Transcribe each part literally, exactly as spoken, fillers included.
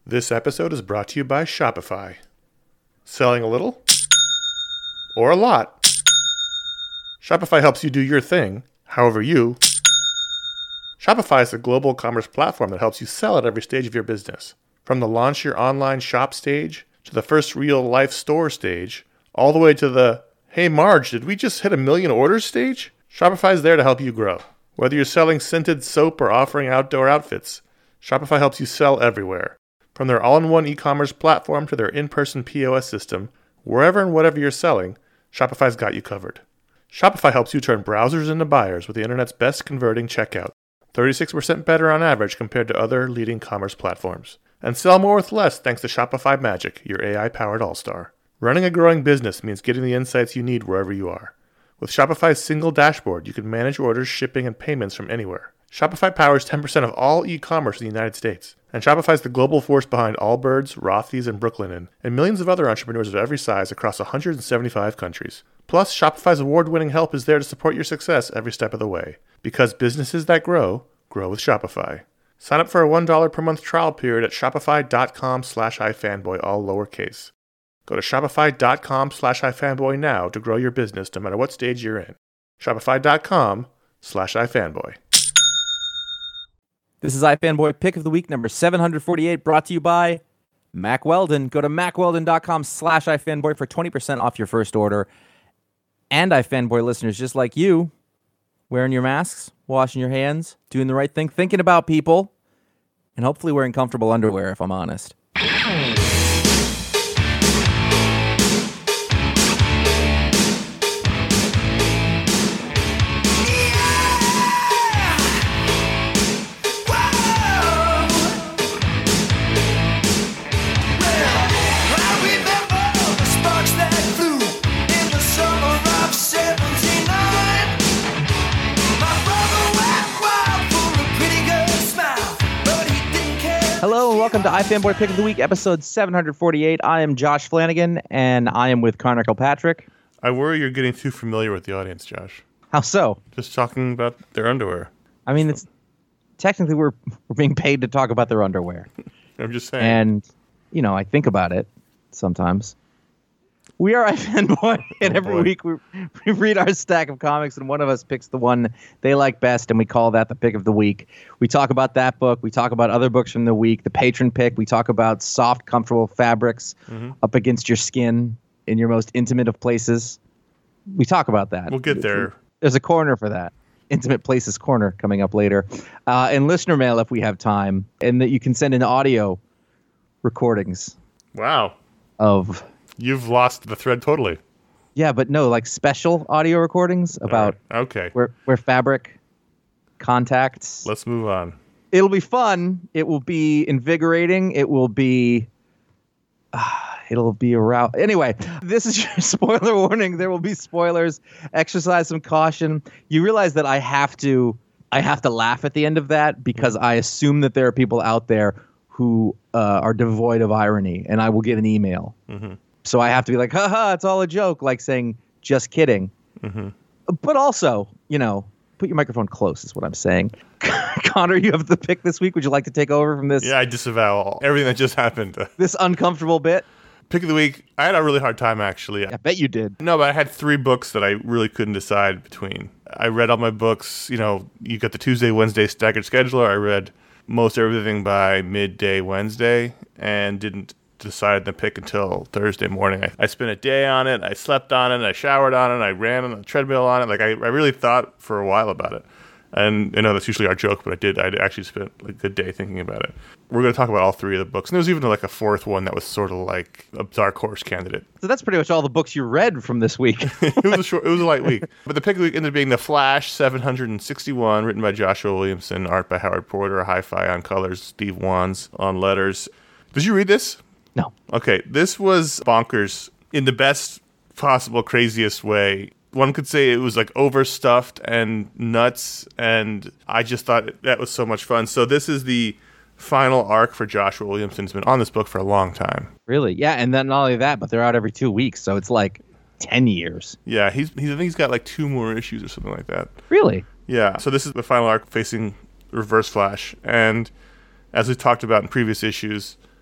This episode is brought to you by Shopify. Selling a little or a lot? Shopify helps you do your thing, however you. Shopify is a global commerce platform that helps you sell at every stage of your business. From the launch your online shop stage, to the first real-life store stage, all the way to the, hey Marge, did we just hit a million orders stage? Shopify is there to help you grow. Whether you're selling scented soap or offering outdoor outfits, Shopify helps you sell everywhere. From their all-in-one e-commerce platform to their in-person P O S system, wherever and whatever you're selling, Shopify's got you covered. Shopify helps you turn browsers into buyers with the internet's best converting checkout, thirty-six percent better on average compared to other leading commerce platforms. And sell more with less thanks to Shopify Magic, your A I-powered all-star. Running a growing business means getting the insights you need wherever you are. With Shopify's single dashboard, you can manage orders, shipping, and payments from anywhere. Shopify powers ten percent of all e-commerce in the United States. And Shopify's the global force behind Allbirds, Rothy's, and Brooklinen, and millions of other entrepreneurs of every size across one hundred seventy-five countries. Plus, Shopify's award-winning help is there to support your success every step of the way. Because businesses that grow, grow with Shopify. Sign up for a one dollar per month trial period at shopify.com slash ifanboy, all lowercase. Go to shopify.com slash ifanboy now to grow your business no matter what stage you're in. Shopify.com slash ifanboy. This is iFanboy Pick of the Week number seven forty-eight, brought to you by Mack Weldon. Go to mackweldon.com slash iFanboy for twenty percent off your first order. And iFanboy listeners just like you, wearing your masks, washing your hands, doing the right thing, thinking about people, and hopefully wearing comfortable underwear, if I'm honest. Hello and welcome to iFanboy Pick of the Week, episode seven forty-eight. I am Josh Flanagan, and I am with Connor Kilpatrick. I worry you're getting too familiar with the audience, Josh. How so? Just talking about their underwear. I mean, it's technically we're we're being paid to talk about their underwear. I'm just saying. And, you know, I think about it sometimes. We are iFanboy, and oh, every boy. week we, we read our stack of comics, and one of us picks the one they like best, and we call that the Pick of the Week. We talk about that book. We talk about other books from the week, the patron pick. We talk about soft, comfortable fabrics mm-hmm. up against your skin in your most intimate of places. We talk about that. We'll get there. There's a corner for that. Intimate Places Corner coming up later. Uh, and listener mail if we have time, and that you can send in audio recordings. Wow. Of... You've lost the thread totally. Yeah, but no, like special audio recordings about right. okay. where where fabric contacts. Let's move on. It'll be fun. It will be invigorating. It will be. Uh, it'll be around. Anyway, this is your spoiler warning. There will be spoilers. Exercise some caution. You realize that I have to. I have to laugh at the end of that because I assume that there are people out there who uh, are devoid of irony, and I will get an email. Mm-hmm. So I have to be like, haha, it's all a joke, like saying, just kidding. Mm-hmm. But also, you know, put your microphone close is what I'm saying. Connor, you have the pick this week. Would you like to take over from this? Yeah, I disavow everything that just happened. This uncomfortable bit? Pick of the week. I had a really hard time, actually. I bet you did. No, but I had three books that I really couldn't decide between. I read all my books. You know, you got the Tuesday, Wednesday staggered scheduler. I read most everything by midday Wednesday and didn't decided to pick until Thursday morning. I, I spent a day on it. I slept on it. I showered on it. I ran on the treadmill on it. Like I, I really thought for a while about it. And I know that's usually our joke, but I did. I actually spent a good day thinking about it. We're going to talk about all three of the books. And there was even like a fourth one that was sort of like a dark horse candidate. So that's pretty much all the books you read from this week. it was a short. It was a light week. But the pick of the week ended up being The Flash, seven sixty-one, written by Joshua Williamson, art by Howard Porter, Hi-Fi on colors, Steve Wands on letters. Did you read this? No. Okay, this was bonkers in the best possible, craziest way. One could say it was like overstuffed and nuts, and I just thought that was so much fun. So this is the final arc for Joshua Williamson. He's been on this book for a long time. Really? Yeah, and then not only that, but they're out every two weeks, so it's like ten years. Yeah, he's, he's I think he's got like two more issues or something like that. Really? Yeah, so this is the final arc facing Reverse Flash, and as we talked about in previous issues,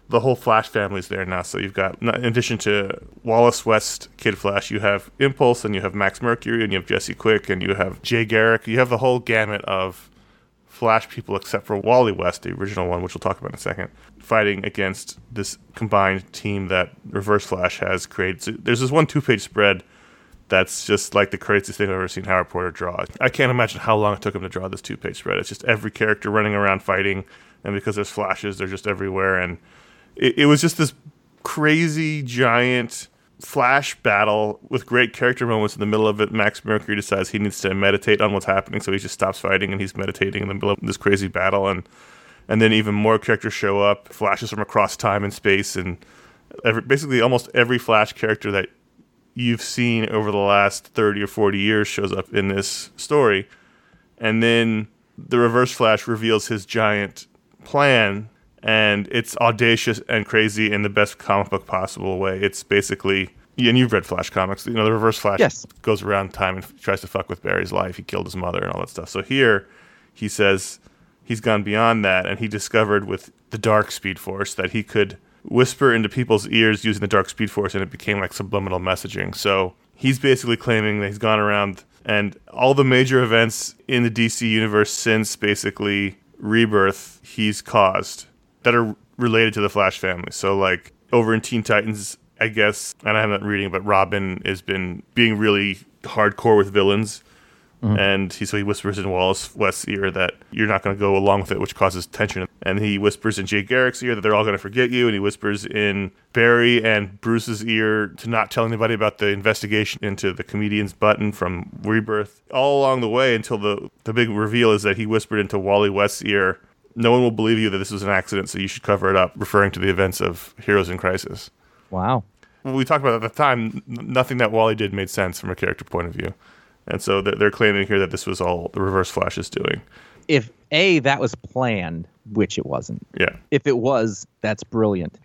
the whole Flash family's there now. So you've got, in addition to Wallace West, Kid Flash, you have Impulse, and you have Max Mercury, and you have Jesse Quick, and you have Jay Garrick. You have the whole gamut of Flash people except for Wally West, the original one, which we'll talk about in a second, fighting against this combined team that Reverse Flash has created. So there's this one two-page spread that's just like the craziest thing I've ever seen Howard Porter draw. I can't imagine how long it took him to draw this two-page spread. It's just every character running around fighting, and because there's flashes, they're just everywhere. And it, it was just this crazy, giant Flash battle with great character moments. In the middle of it, Max Mercury decides he needs to meditate on what's happening, so he just stops fighting, and he's meditating in the middle of this crazy battle. And and then even more characters show up, flashes from across time and space, and every, basically almost every Flash character that you've seen over the last thirty or forty years shows up in this story. And then the Reverse Flash reveals his giant plan, and it's audacious and crazy in the best comic book possible way. It's basically, and you've read Flash comics, you know, the Reverse Flash yes. goes around time and tries to fuck with Barry's life. He killed his mother and all that stuff. So here he says he's gone beyond that, and he discovered with the Dark Speed Force that he could whisper into people's ears using the Dark Speed Force, and it became like subliminal messaging. So he's basically claiming that he's gone around, and all the major events in the D C universe since basically Rebirth he's caused that are related to the Flash family. So like over in Teen Titans, I guess, and I'm not reading, but Robin has been being really hardcore with villains. Mm-hmm. And he so he whispers in Wallace West's ear that you're not going to go along with it, which causes tension. And he whispers in Jay Garrick's ear that they're all going to forget you. And he whispers in Barry and Bruce's ear to not tell anybody about the investigation into the comedian's button from Rebirth. All along the way until the, the big reveal is that he whispered into Wally West's ear, no one will believe you that this was an accident, so you should cover it up, referring to the events of Heroes in Crisis. Wow. When we talked about it at the time, nothing that Wally did made sense from a character point of view. And so they're claiming here that this was all the Reverse Flash is doing. If, A, that was planned, which it wasn't. Yeah. If it was, that's brilliant.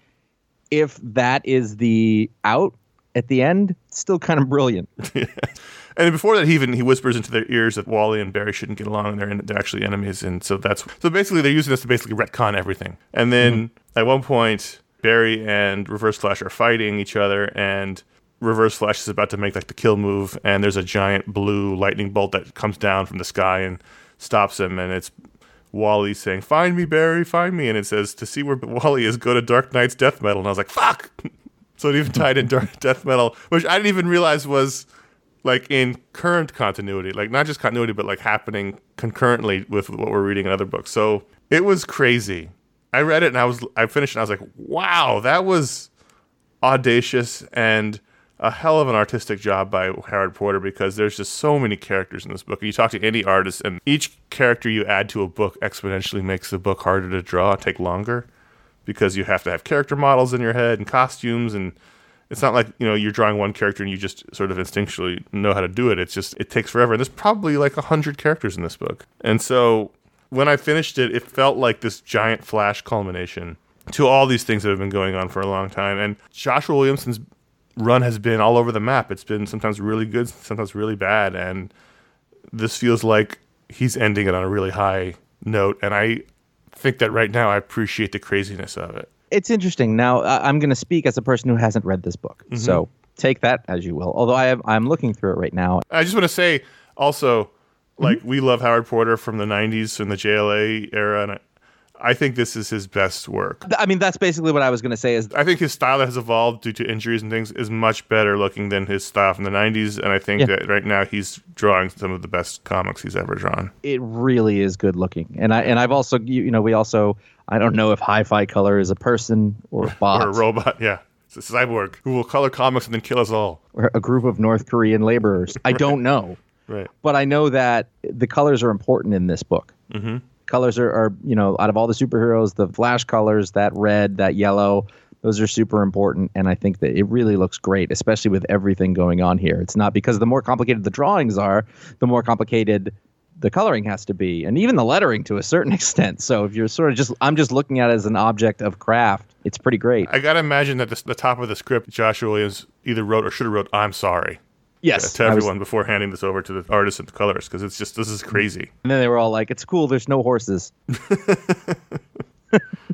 If that is the out at the end, still kind of brilliant. Yeah. And before that, he even he whispers into their ears that Wally and Barry shouldn't get along, and they're, they're actually enemies. And so that's so basically they're using this to basically retcon everything. And then mm-hmm. at one point, Barry and Reverse Flash are fighting each other, and Reverse Flash is about to make like the kill move, and there's a giant blue lightning bolt that comes down from the sky and stops him, and it's Wally saying, "Find me, Barry, find me," and it says, "To see where Wally is, go to Dark Knight's Death Metal." And I was like, "Fuck!" So it even tied in Dark Death Metal, which I didn't even realize was like in current continuity, like not just continuity, but like happening concurrently with what we're reading in other books. So it was crazy. I read it and I was I finished and I was like, "Wow, that was audacious and a hell of an artistic job by Howard Porter," because there's just so many characters in this book. And you talk to any artist, and each character you add to a book exponentially makes the book harder to draw, take longer, because you have to have character models in your head and costumes, and it's not like, you know, you're drawing one character and you just sort of instinctually know how to do it. It's just, it takes forever. And there's probably like one hundred characters in this book. And so when I finished it, it felt like this giant Flash culmination to all these things that have been going on for a long time. And Joshua Williamson's run has been all over the map. It's been sometimes really good, sometimes really bad, and this feels like he's ending it on a really high note, and I think that right now I appreciate the craziness of it. It's interesting. Now, uh, I'm going to speak as a person who hasn't read this book, mm-hmm. so take that as you will, although I have, I'm looking through it right now. I just want to say also, like, mm-hmm. we love Howard Porter from the nineties, from the J L A era, and I, I think this is his best work. I mean, that's basically what I was going to say. Is I think his style that has evolved due to injuries and things is much better looking than his style from the nineties, and I think yeah. that right now he's drawing some of the best comics he's ever drawn. It really is good looking, and I and I've also you, you know we also I don't know if Hi-Fi Color is a person or a bot or a robot. Yeah, it's a cyborg who will color comics and then kill us all, or a group of North Korean laborers. I right. don't know, right? But I know that the colors are important in this book. Mm-hmm. Colors are, are, you know, out of all the superheroes, the Flash colors, that red, that yellow, those are super important. And I think that it really looks great, especially with everything going on here. It's not because the more complicated the drawings are, the more complicated the coloring has to be, and even the lettering to a certain extent. So if you're sort of just, I'm just looking at it as an object of craft, it's pretty great. I got to imagine that this, the top of the script, Joshua Williams either wrote or should have wrote, "I'm sorry." Yes, to everyone was, before handing this over to the artists and the colorists, because it's just, this is crazy. And then they were all like, "It's cool, there's no horses."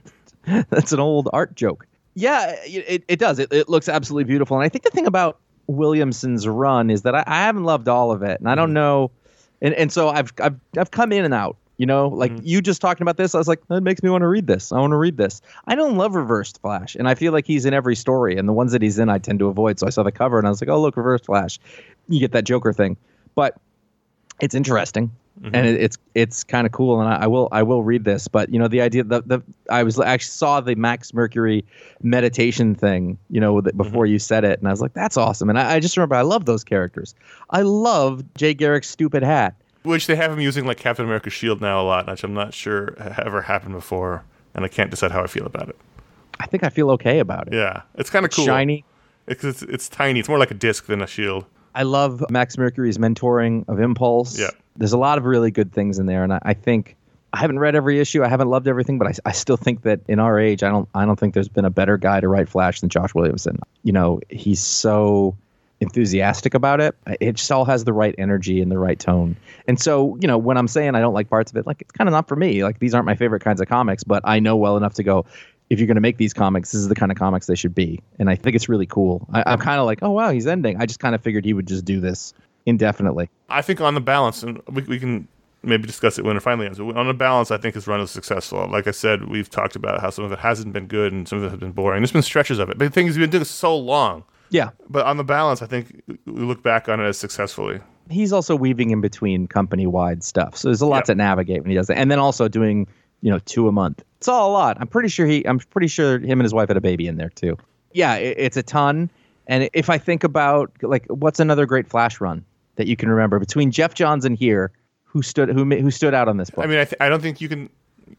That's an old art joke. Yeah, it, it does. It, it looks absolutely beautiful. And I think the thing about Williamson's run is that I, I haven't loved all of it. And I don't know. And, and so I've, I've, I've come in and out, you know, like mm-hmm. you just talking about this. I was like, that makes me want to read this. I want to read this. I don't love Reversed Flash. And I feel like he's in every story. And the ones that he's in, I tend to avoid. So I saw the cover and I was like, oh, look, Reversed Flash. You get that Joker thing. But it's interesting. Mm-hmm. And it, it's it's kind of cool, and I, I will I will read this. But you know, the idea that the I was I actually saw the Max Mercury meditation thing, you know, before mm-hmm. you said it, and I was like, that's awesome. And I, I just remember I love those characters. I love Jay Garrick's stupid hat, which they have him using like Captain America's shield now a lot, which I'm not sure ever happened before, and I can't decide how I feel about it. I think I feel okay about it. Yeah, it's kind of cool, shiny. It's, it's it's tiny. It's more like a disc than a shield. I love Max Mercury's mentoring of Impulse. Yeah. There's a lot of really good things in there, and I, I think I haven't read every issue. I haven't loved everything, but I, I still think that in our age, I don't I don't think there's been a better guy to write Flash than Josh Williamson. You know, he's so enthusiastic about it. It just all has the right energy and the right tone. And so, you know, when I'm saying I don't like parts of it, like it's kind of not for me. Like these aren't my favorite kinds of comics, but I know well enough to go, if you're going to make these comics, this is the kind of comics they should be. And I think it's really cool. I, I'm kind of like, oh, wow, he's ending. I just kind of figured he would just do this indefinitely. I think on the balance, and we, we can maybe discuss it when it finally ends, but on the balance, I think his run is successful. Like I said, we've talked about how some of it hasn't been good and some of it has been boring. There's been stretches of it. But the thing is, he's been doing it so long. Yeah. But on the balance, I think we look back on it as successfully. He's also weaving in between company-wide stuff. So there's a lot yep. to navigate when he does that. And then also doing, you know, two a month. It's all a lot. I'm pretty sure he. I'm pretty sure him and his wife had a baby in there too. Yeah, it, it's a ton. And if I think about like what's another great Flash run that you can remember between Jeff Johns and here, who stood who who stood out on this book? I mean, I, th- I don't think you can.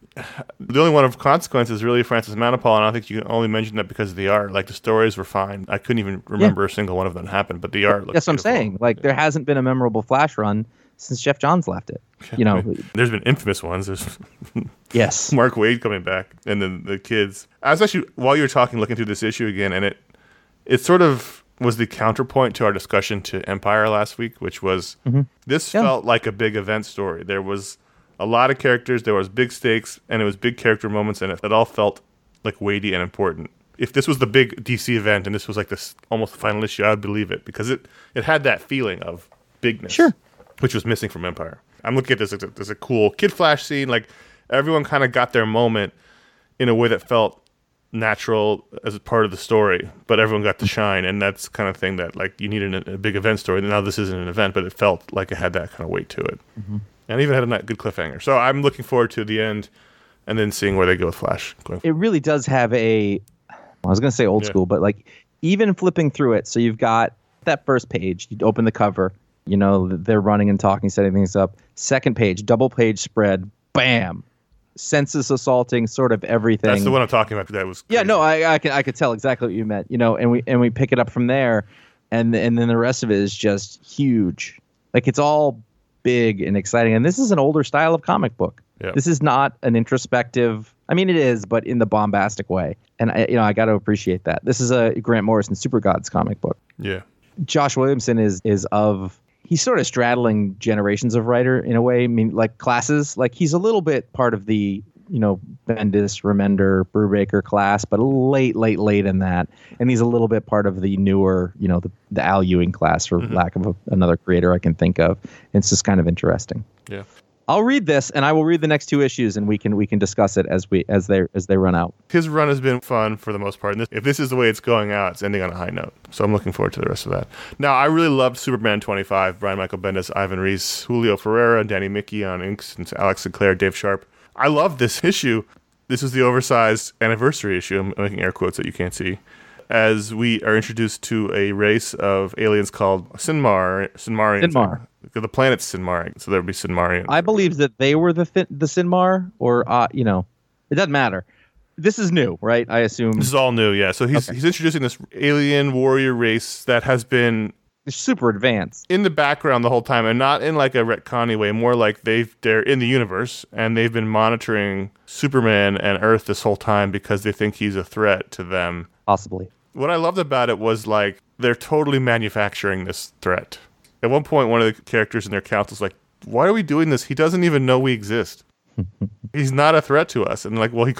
The only one of consequence is really Francis Manapul, and I don't think you can only mention that because of the art. Like the stories were fine. I couldn't even remember yeah. a single one of them happened, but the art. Looks That's what beautiful. I'm saying. Like yeah. there hasn't been a memorable Flash run since Jeff Johns left it. You know, there's been infamous ones. There's yes, Mark Waid coming back, and then the kids. I was actually while you were talking, looking through this issue again, and it it sort of was the counterpoint to our discussion to Empire last week, which was mm-hmm. this yeah. felt like a big event story. There was a lot of characters, there was big stakes, and it was big character moments, and it, it all felt like weighty and important. If this was the big D C event and this was like this almost the final issue, I would believe it because it it had that feeling of bigness, sure, which was missing from Empire. I'm looking at this as a, as a cool Kid Flash scene. Like everyone kind of got their moment in a way that felt natural as a part of the story, but everyone got to shine, and that's kind of thing that like you need in a, a big event story. Now this isn't an event, but it felt like it had that kind of weight to it, mm-hmm. and even had a good cliffhanger. So I'm looking forward to the end, and then seeing where they go with Flash. It really does have a. I was going to say old yeah. school, but like even flipping through it, so you've got that first page. You open the cover. You know, they're running and talking, setting things up. Second page, double page spread, bam. Census assaulting sort of everything. That's the one I'm talking about. That was crazy. Yeah, no, I, I can I could tell exactly what you meant. You know, and we and we pick it up from there, and and then the rest of it is just huge. Like it's all big and exciting. And this is an older style of comic book. Yep. This is not an introspective. I mean, it is, but in the bombastic way. And I, you know, I got to appreciate that. This is a Grant Morrison Super Gods comic book. Yeah. Josh Williamson is is of. He's sort of straddling generations of writer in a way. I mean, like classes. Like he's a little bit part of the, you know, Bendis, Remender, Brubaker class, but late, late, late in that. And he's a little bit part of the newer, you know, the, the Al Ewing class, for mm-hmm. lack of a, another creator I can think of. It's just kind of interesting. Yeah. I'll read this, and I will read the next two issues, and we can we can discuss it as we as they as they run out. His run has been fun for the most part. And this, if this is the way it's going out, it's ending on a high note. So I'm looking forward to the rest of that. Now, I really loved Superman twenty-five. Brian Michael Bendis, Ivan Reis, Julio Ferreira, Danny Mickey on inks, and Alex Sinclair, Dave Sharp. I love this issue. This is the oversized anniversary issue. I'm making air quotes that you can't see. As we are introduced to a race of aliens called Sinmar. Sinmarians. Sinmar. The planet's Sinmar, so there would be Sinmarians. I believe that they were the th- the Sinmar, or uh, you know, it doesn't matter. This is new, right? I assume this is all new. Yeah. So he's okay. he's introducing this alien warrior race that has been They're super advanced in the background the whole time, and not in like a retconny way. More like they've they're in the universe and they've been monitoring Superman and Earth this whole time because they think he's a threat to them. Possibly. What I loved about it was like they're totally manufacturing this threat. At one point, one of the characters in their council is like, why are we doing this? He doesn't even know we exist. He's not a threat to us. And like, well, he could be.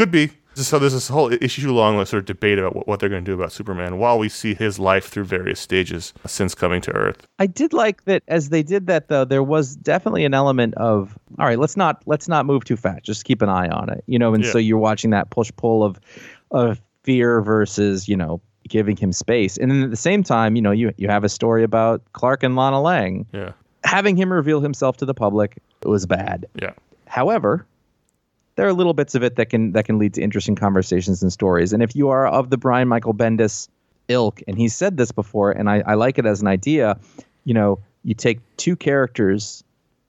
So there's this whole issue-long sort of debate about what, what they're going to do about Superman while we see his life through various stages since coming to Earth. I did like that as they did that, though. There was definitely an element of, all right, let's not let's not move too fast. Just keep an eye on it, you know. And Yeah. so you're watching that push-pull of of fear versus, you know, giving him space. And then at the same time, you know, you you have a story about Clark and Lana Lang. Yeah. Having him reveal himself to the public was bad. Yeah. However, there are little bits of it that can that can lead to interesting conversations and stories. And if you are of the Brian Michael Bendis ilk, and he's said this before, and I, I like it as an idea, you know, you take two characters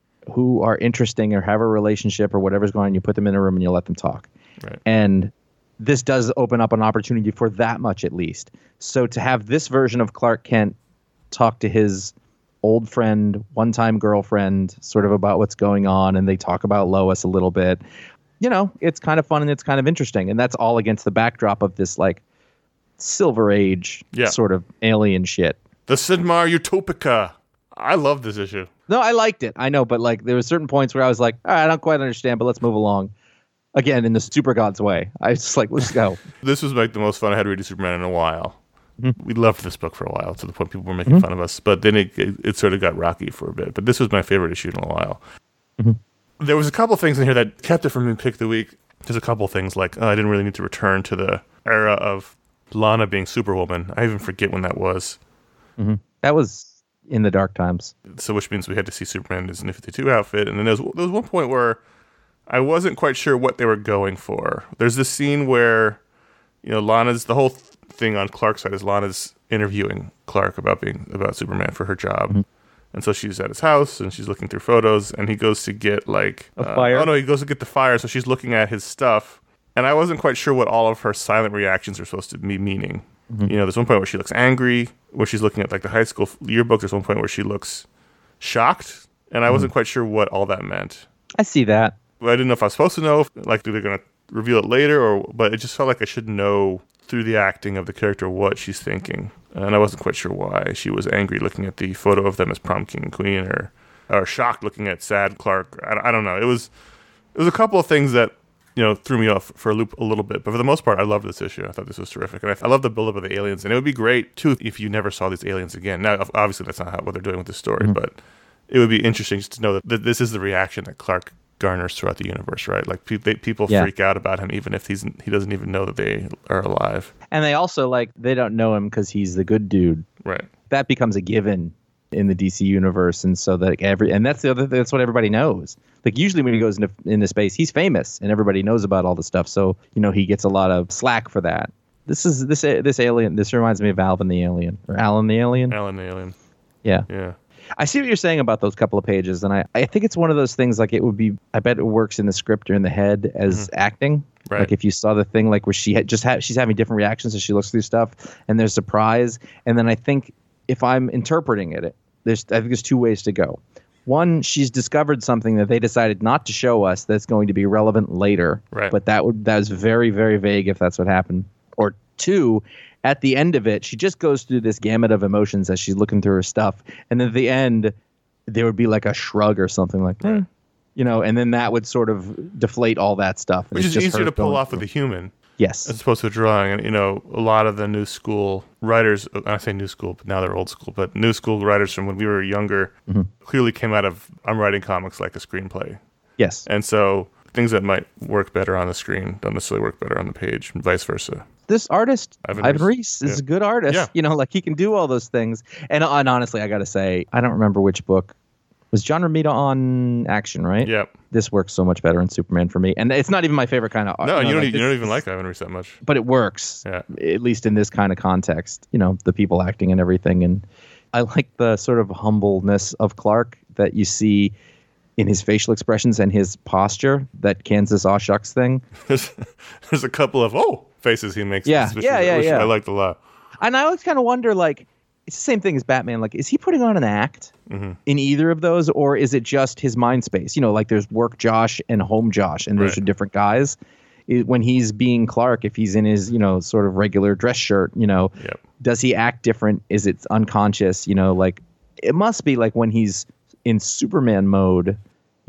who are interesting or have a relationship or whatever's going on, you put them in a room and you let them talk. Right. And this does open up an opportunity for that much at least. So to have this version of Clark Kent talk to his old friend, one-time girlfriend, sort of about what's going on, and they talk about Lois a little bit. You know, it's kind of fun and it's kind of interesting. And that's all against the backdrop of this, like, Silver Age Yeah. sort of alien shit. The Sidmar Utopica. I love this issue. No, I liked it. I know, but, like, there were certain points where I was like, all right, I don't quite understand, but let's move along. Again, in the Super God's way. I was just like, let's go. This was like the most fun I had reading Superman in a while. Mm-hmm. We loved this book for a while to the point people were making mm-hmm. fun of us, but then it, it it sort of got rocky for a bit. But this was my favorite issue in a while. Mm-hmm. There was a couple things in here that kept it from being pick of the week. There's a couple things like oh, I didn't really need to return to the era of Lana being Superwoman. I even forget when that was. Mm-hmm. That was in the dark times. So which means we had to see Superman in his New fifty-two outfit. And then there was, there was one point where I wasn't quite sure what they were going for. There's this scene where, you know, Lana's, the whole thing on Clark's side is Lana's interviewing Clark about being, about Superman for her job. Mm-hmm. And so she's at his house and she's looking through photos and he goes to get like a uh, fire. Oh no, he goes to get the fire. So she's looking at his stuff. And I wasn't quite sure what all of her silent reactions are supposed to be meaning. Mm-hmm. You know, there's one point where she looks angry, where she's looking at like the high school yearbook. There's one point where she looks shocked. And I mm-hmm. wasn't quite sure what all that meant. I see that. I didn't know if I was supposed to know, if, like, they're going to reveal it later, or but it just felt like I should know through the acting of the character what she's thinking. And I wasn't quite sure why she was angry looking at the photo of them as prom king and queen, or or shocked looking at sad Clark. I, I don't know. It was it was a couple of things that, you know, threw me off for a loop a little bit. But for the most part, I loved this issue. I thought this was terrific. And I, I love the buildup of the aliens. And it would be great, too, if you never saw these aliens again. Now, obviously, that's not how, what they're doing with this story, mm-hmm. but it would be interesting just to know that, that this is the reaction that Clark garners throughout the universe, right? Like pe- they, people yeah. freak out about him even if he's he doesn't even know that they are alive. And they also, like, they don't know him because he's the good dude. Right. That becomes a given in the D C universe, and so that every and that's the other that's what everybody knows. Like usually when he goes into into space, he's famous and everybody knows about all the stuff. So you know he gets a lot of slack for that. This is this this alien. This reminds me of Alvin the Alien or Alan the Alien. Alan the Alien. Yeah. Yeah. I see what you're saying about those couple of pages, and I, I think it's one of those things like it would be, I bet it works in the script or in the head as mm-hmm. acting. Right. Like if you saw the thing like where she had just had, she's having different reactions as she looks through stuff and there's surprise. And then I think if I'm interpreting it, there's, I think there's two ways to go. One, she's discovered something that they decided not to show us that's going to be relevant later. Right. But that would, that was very, very vague if that's what happened. Or two, at the end of it, she just goes through this gamut of emotions as she's looking through her stuff. And then at the end, there would be like a shrug or something like, eh, you know, and then that would sort of deflate all that stuff. Which is easier to pull off with a human. Yes. As opposed to a drawing. And, you know, a lot of the new school writers, I say new school, but now they're old school, but new school writers from when we were younger mm-hmm. clearly came out of, I'm writing comics like a screenplay. Yes. And so things that might work better on the screen don't necessarily work better on the page, and vice versa. This artist, Ivan, Ivan Reis, Reis is yeah. a good artist. Yeah. You know, like he can do all those things. And, and honestly, I got to say, I don't remember which book. Was John Romita on Action, right? Yep. This works so much better in Superman for me. And it's not even my favorite kind of art. No, you, know, you, don't, like, you don't even like Ivan Reis that much. But it works, yeah. at least in this kind of context. You know, the people acting and everything. And I like the sort of humbleness of Clark that you see in his facial expressions and his posture, that Kansas aw shucks thing. There's, there's a couple of, oh, faces he makes. Yeah, yeah, yeah, which yeah. I liked a lot. And I always kind of wonder, like, it's the same thing as Batman. Like, is he putting on an act mm-hmm. in either of those, or is it just his mind space? You know, like there's work Josh and home Josh, and those right. are different guys. It, when he's being Clark, if he's in his, you know, sort of regular dress shirt, you know, yep. does he act different? Is it unconscious? You know, like it must be like when he's in Superman mode,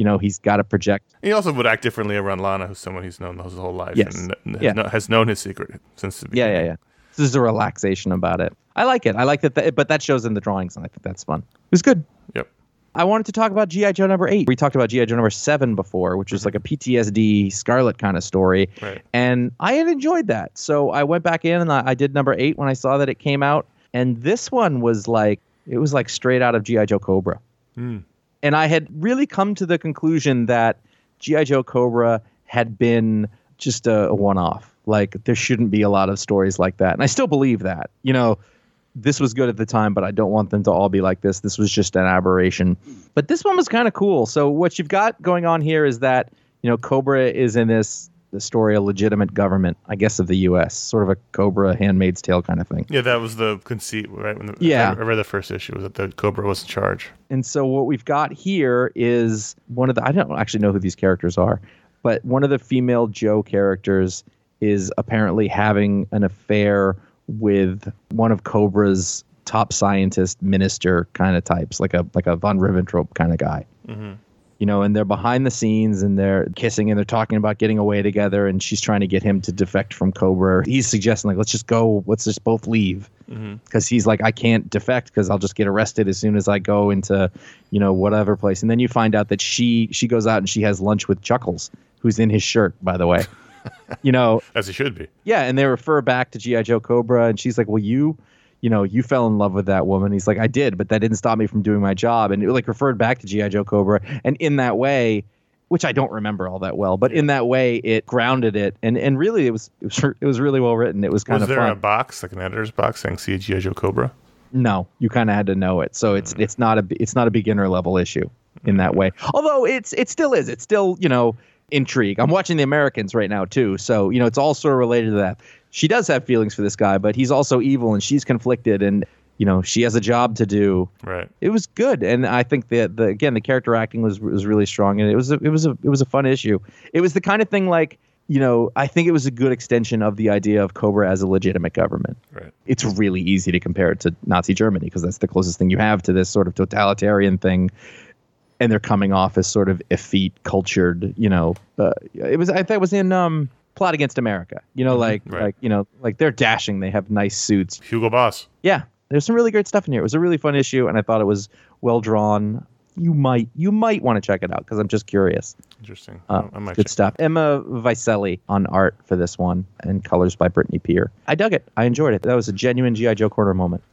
you know, he's got to project. He also would act differently around Lana, who's someone he's known his whole life Yes. and has, Yeah. kno- has known his secret since the Yeah, beginning. yeah, yeah. There's a relaxation about it. I like it. I like that, th- but that shows in the drawings, and I think that's fun. It was good. Yep. I wanted to talk about G I. Joe number eight. We talked about G I. Joe number seven before, which was like a P T S D Scarlet kind of story. Right. And I had enjoyed that. So I went back in and I, I did number eight when I saw that it came out. And this one was like, it was like straight out of G I. Joe Cobra. Mm. And I had really come to the conclusion that G I. Joe Cobra had been just a, a one-off. Like, there shouldn't be a lot of stories like that. And I still believe that. You know, this was good at the time, but I don't want them to all be like this. This was just an aberration. But this one was kind of cool. So what you've got going on here is that, you know, Cobra is in this the story, a legitimate government, I guess, of the U S, sort of a Cobra Handmaid's Tale kind of thing. Yeah, that was the conceit, right? When the, Yeah. I read the first issue, was that the Cobra was in charge. And so what we've got here is one of the, I don't actually know who these characters are, but one of the female Joe characters is apparently having an affair with one of Cobra's top scientist minister kind of types, like a like a von Ribbentrop kind of guy. Mm-hmm. You know, and they're behind the scenes and they're kissing and they're talking about getting away together, and she's trying to get him to defect from Cobra. He's suggesting, like, let's just go, let's just both leave. Because he's like, I can't defect because I'll just get arrested as soon as I go into, you know, whatever place. And then you find out that she she goes out and she has lunch with Chuckles, who's in his shirt, by the way. You know, As he should be. yeah, and they refer back to G I. Joe Cobra, and she's like, well, you, you know, you fell in love with that woman. He's like, I did, but that didn't stop me from doing my job. And it like referred back to G I. Joe Cobra. And in that way, which I don't remember all that well, but in that way, it grounded it. And and really, it was it was, it was really well written. It was kind Was of there fun. a box, like an editor's box, saying "See G I. Joe Cobra"? No, you kind of had to know it. So it's it's not a it's not a beginner level issue in that way. Although it's it still is. It's still, you know, intrigue. I'm watching The Americans right now too, so you know it's all sort of related to that. She does have feelings for this guy, but he's also evil and she's conflicted, and you know she has a job to do. Right. It was good, and I think that the again the character acting was was really strong, and it was a, it was a it was a fun issue. It was the kind of thing like, you know, I think it was a good extension of the idea of Cobra as a legitimate government. Right. It's really easy to compare it to Nazi Germany because that's the closest thing you have to this sort of totalitarian thing. And they're coming off as sort of effete, cultured, you know. Uh, it was I thought it was in um, Plot Against America. You know, like right. like you know, like they're dashing. They have nice suits. Hugo Boss. Yeah, there's some really great stuff in here. It was a really fun issue, and I thought it was well drawn. You might you might want to check it out because I'm just curious. Interesting. Uh, I might good check. stuff. Emma Vicelli on art for this one, and colors by Brittany Peer. I dug it. I enjoyed it. That was a genuine G I. Joe Corner moment.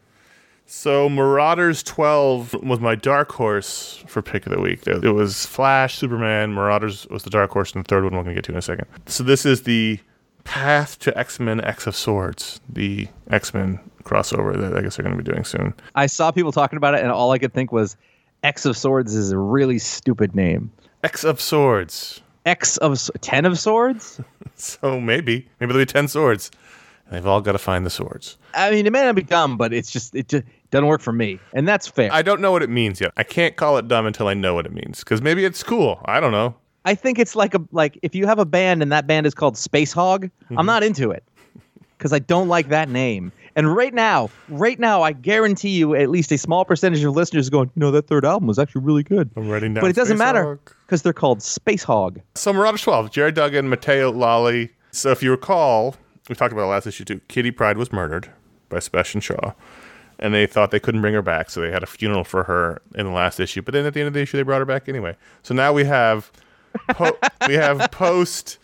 So Marauders twelve was my dark horse for pick of the week. It was Flash, Superman, Marauders was the dark horse, and the third one we're going to get to in a second. So this is the Path to X-Men X of Swords, the X-Men crossover that I guess they're going to be doing soon. I saw people talking about it, and all I could think was, X of Swords is a really stupid name. X of Swords. X of S- ten of Swords? So maybe, maybe there'll be ten swords. And they've all got to find the swords. I mean, it may not be dumb, but it's just it just doesn't work for me, and that's fair. I don't know what it means yet. I can't call it dumb until I know what it means, because maybe it's cool. I don't know. I think it's like a like if you have a band and that band is called Space Hog, mm-hmm. I'm not into it because I don't like that name. And right now, right now, I guarantee you, at least a small percentage of listeners are going, you know, that third album was actually really good. I'm writing down. But it doesn't Space matter Hog. because they're called Space Hog. So Marauders twelve, Jared Duggan, Matteo Lally. So if you recall, we talked about it last issue too. Kitty Pryde was murdered by Sebastian Shaw, and they thought they couldn't bring her back, so they had a funeral for her in the last issue. But then at the end of the issue, they brought her back anyway. So now we have po- we have post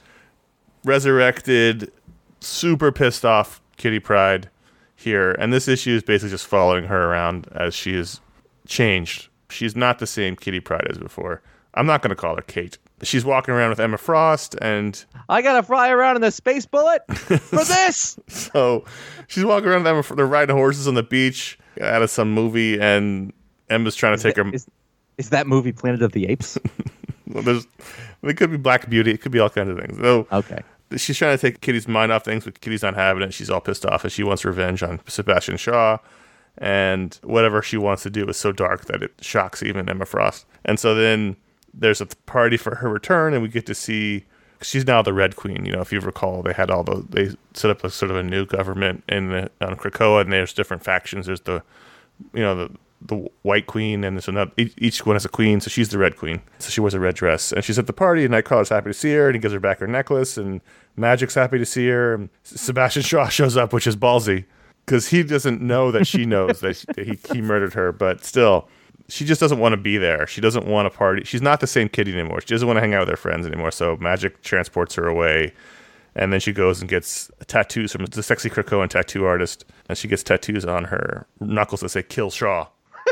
resurrected, super pissed off Kitty Pryde here, and this issue is basically just following her around as she is changed. She's not the same Kitty Pryde as before. I'm not going to call her Kate. She's walking around with Emma Frost, and I gotta fly around in the space bullet for this. So she's walking around with Emma. They're riding horses on the beach out of some movie, and Emma's trying to Is take that, her. is, is that movie Planet of the Apes? Well, there's, it could be Black Beauty. It could be all kinds of things. So Okay. she's trying to take Kitty's mind off things, but Kitty's not having it. She's all pissed off, and she wants revenge on Sebastian Shaw. And whatever she wants to do is so dark that it shocks even Emma Frost. And so then there's a party for her return, and we get to see she's now the Red Queen. You know, if you recall, they had all the they set up a sort of a new government in the, on Krakoa, and there's different factions. There's the you know the the White Queen, and there's another. Each, each one has a queen, so she's the Red Queen. So she wears a red dress, and she's at the party. And Nightcrawler's happy to see her, and he gives her back her necklace. And Magic's happy to see her. And Sebastian Shaw shows up, which is ballsy because he doesn't know that she knows that, she, that he he murdered her, but still. She just doesn't want to be there. She doesn't want to party. She's not the same Kitty anymore. She doesn't want to hang out with her friends anymore. So Magic transports her away. And then she goes and gets tattoos from the sexy Krakoan tattoo artist. And she gets tattoos on her knuckles that say Kill Shaw.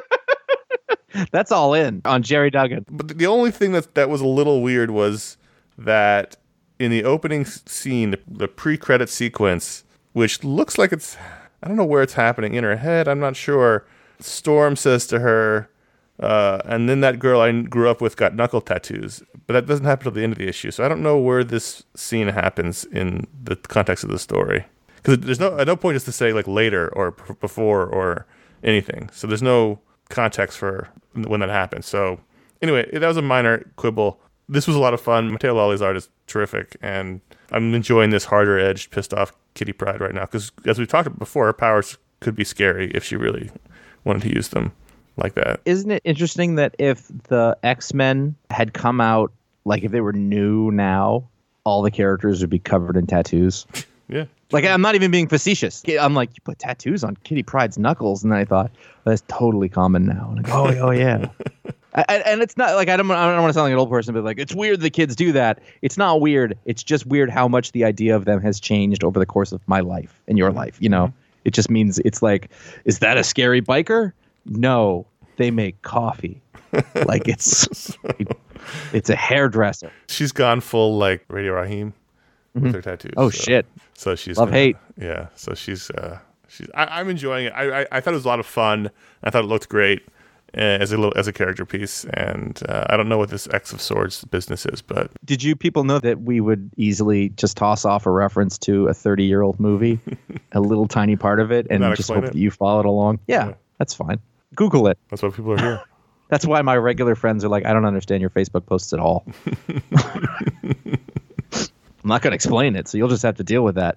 That's all in on Jerry Duggan. But the only thing that, that was a little weird was that in the opening scene, the, the pre-credit sequence, which looks like it's, I don't know where it's happening, in her head, I'm not sure. Storm says to her, Uh, and then that girl I grew up with got knuckle tattoos, but that doesn't happen till the end of the issue. So I don't know where this scene happens in the context of the story, because there's no at no point is to say like later or p- before or anything. So there's no context for when that happens. So anyway, that was a minor quibble. This was a lot of fun. Matteo Lolli's art is terrific, and I'm enjoying this harder edged, pissed off Kitty Pryde right now. Because as we've talked about before, her powers could be scary if she really wanted to use them like that. Isn't it interesting that if the X-Men had come out, like if they were new now, all the characters would be covered in tattoos? Yeah. Like, I'm not even being facetious. I'm like, you put tattoos on Kitty Pryde's knuckles, and then I thought, well, that's totally common now. And I go, oh, oh yeah. I, and it's not like I don't, I don't want to sound like an old person, but like it's weird the kids do that. It's not weird. It's just weird how much the idea of them has changed over the course of my life and your life. You know, it just means it's like, is that a scary biker? No, they make coffee. Like it's it's a hairdresser. She's gone full like Radio Raheem with mm-hmm. her tattoos. Oh so, shit! So she's love gonna, hate. Yeah. So she's uh, she's. I, I'm enjoying it. I, I I thought it was a lot of fun. I thought it looked great uh, as a little as a character piece. And uh, I don't know what this X of Swords business is, but did you people know that we would easily just toss off a reference to a thirty year old movie, a little tiny part of it, and just hope it. that you followed along? Yeah, yeah, that's fine. Google it. That's why people are here. That's why my regular friends are like, I don't understand your Facebook posts at all. I'm not going to explain it, so you'll just have to deal with that.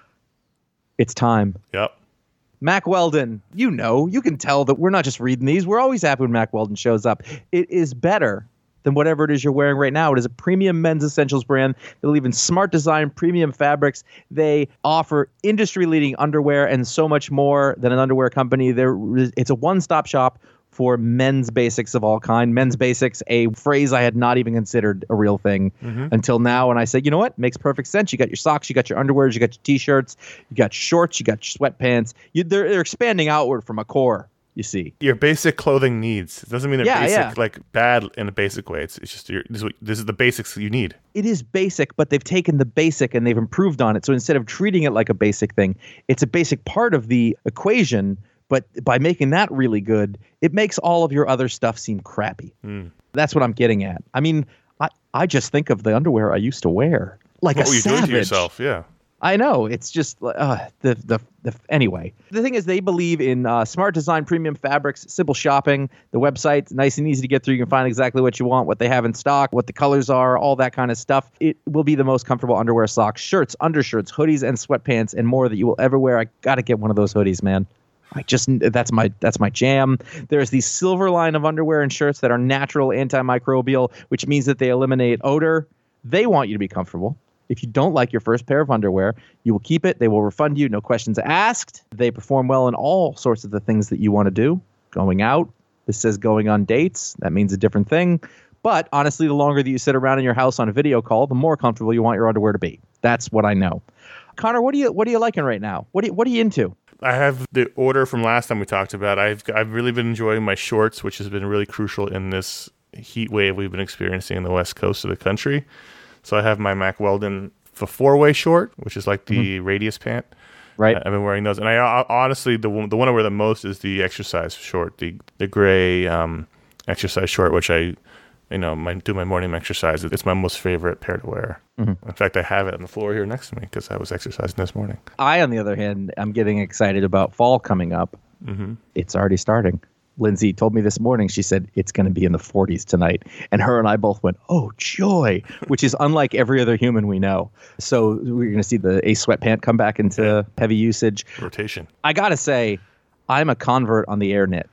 It's time. Yep. Mack Weldon, you know, you can tell that we're not just reading these. We're always happy when Mack Weldon shows up. It is better than whatever it is you're wearing right now. It is a premium men's essentials brand. They believe in smart design, premium fabrics. They offer industry-leading underwear and so much more than an underwear company. They're, it's a one-stop shop for men's basics of all kind. Men's basics, a phrase I had not even considered a real thing mm-hmm. until now. And I said, you know what? Makes perfect sense. You got your socks, you got your underwear, you got your T-shirts, you got shorts, you got your sweatpants. You, they're, they're expanding outward from a core. You see your basic clothing needs. It doesn't mean they're yeah, basic, yeah. like bad in a basic way. It's, it's just your, this, is what, this is the basics you need. It is basic, but they've taken the basic and they've improved on it. So instead of treating it like a basic thing, it's a basic part of the equation. But by making that really good, it makes all of your other stuff seem crappy. Mm. That's what I'm getting at. I mean, I, I just think of the underwear I used to wear like what a were you savage. Doing to yourself? Yeah. I know. It's just uh, the, the the anyway. The thing is, they believe in uh, smart design, premium fabrics, simple shopping. The website's nice and easy to get through. You can find exactly what you want, what they have in stock, what the colors are, all that kind of stuff. It will be the most comfortable underwear, socks, shirts, undershirts, hoodies, and sweatpants, and more that you will ever wear. I gotta get one of those hoodies, man. I just that's my that's my jam. There's the silver line of underwear and shirts that are natural, antimicrobial, which means that they eliminate odor. They want you to be comfortable. If you don't like your first pair of underwear, you will keep it. They will refund you, no questions asked. They perform well in all sorts of the things that you want to do. Going out, this says going on dates. That means a different thing. But honestly, the longer that you sit around in your house on a video call, the more comfortable you want your underwear to be. That's what I know. Connor, what are you what are you liking right now? What are you, what are you into? I have the order from last time we talked about. I've I've really been enjoying my shorts, which has been really crucial in this heat wave we've been experiencing in the west coast of the country. So I have my Mack Weldon, the four-way short, which is like the mm-hmm. radius pant. Right. I've been wearing those, and I, I honestly the one, the one I wear the most is the exercise short, the the gray um, exercise short, which I, you know, my, do my morning exercise. It's my most favorite pair to wear. Mm-hmm. In fact, I have it on the floor here next to me because I was exercising this morning. I, on the other hand, I'm getting excited about fall coming up. Mm-hmm. It's already starting. Lindsay told me this morning, she said, it's going to be in the forties tonight. And her and I both went, oh, joy, which is unlike every other human we know. So we're going to see the a sweatpant come back into heavy usage. Rotation. I got to say, I'm a convert on the air knit.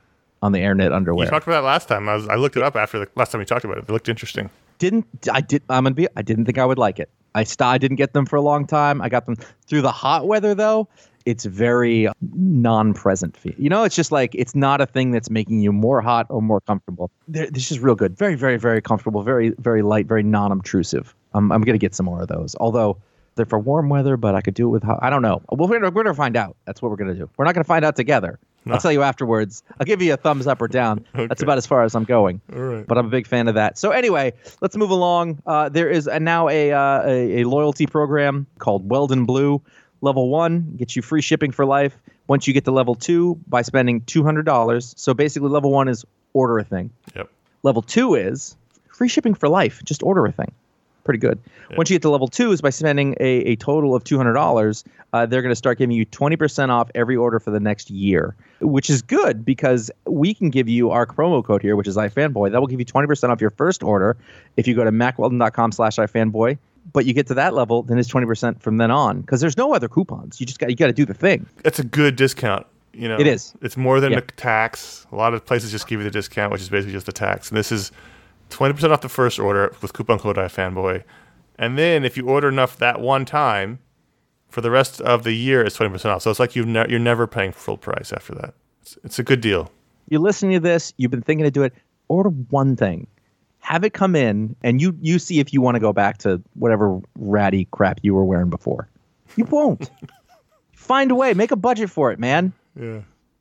on the AirKnit underwear. You talked about that last time. I was I looked it up after the last time we talked about it. It looked interesting. Didn't I did I'm gonna be I didn't think I would like it. I st- I didn't get them for a long time. I got them through the hot weather though. It's very non-present. You know, it's just like it's not a thing that's making you more hot or more comfortable. They're, this is real good. Very, very, very comfortable. Very, very light. Very non-obtrusive. I'm, I'm gonna get some more of those. Although they're for warm weather, but I could do it with hot. I don't know. We're gonna, we're gonna find out. That's what we're gonna do. We're not gonna find out together. No. I'll tell you afterwards. I'll give you a thumbs up or down. Okay. That's about as far as I'm going. All right. But I'm a big fan of that. So anyway, let's move along. Uh, there is a, now a, uh, a a loyalty program called Weldon Blue. Level one gets you free shipping for life. Once you get to level two, by spending two hundred dollars. So basically, level one is order a thing. Yep. Level two is free shipping for life. Just order a thing. Pretty good. Yep. Once you get to level two is by spending a, a total of two hundred dollars, uh, they're going to start giving you twenty percent off every order for the next year, which is good because we can give you our promo code here, which is iFanboy. That will give you twenty percent off your first order if you go to mackweldon.com slash iFanboy. But you get to that level, then it's twenty percent from then on because there's no other coupons. You just got you got to do the thing. It's a good discount. You know, it is. It's more than yeah. the tax. A lot of places just give you the discount, which is basically just the tax. And this is twenty percent off the first order with coupon code iFanboy. And then if you order enough that one time, for the rest of the year, it's twenty percent off. So it's like you've ne- you're never paying full price after that. It's, it's a good deal. You're listening to this. You've been thinking to do it. Order one thing. Have it come in, and you you see if you want to go back to whatever ratty crap you were wearing before. You won't. Find a way. Make a budget for it, man. Yeah.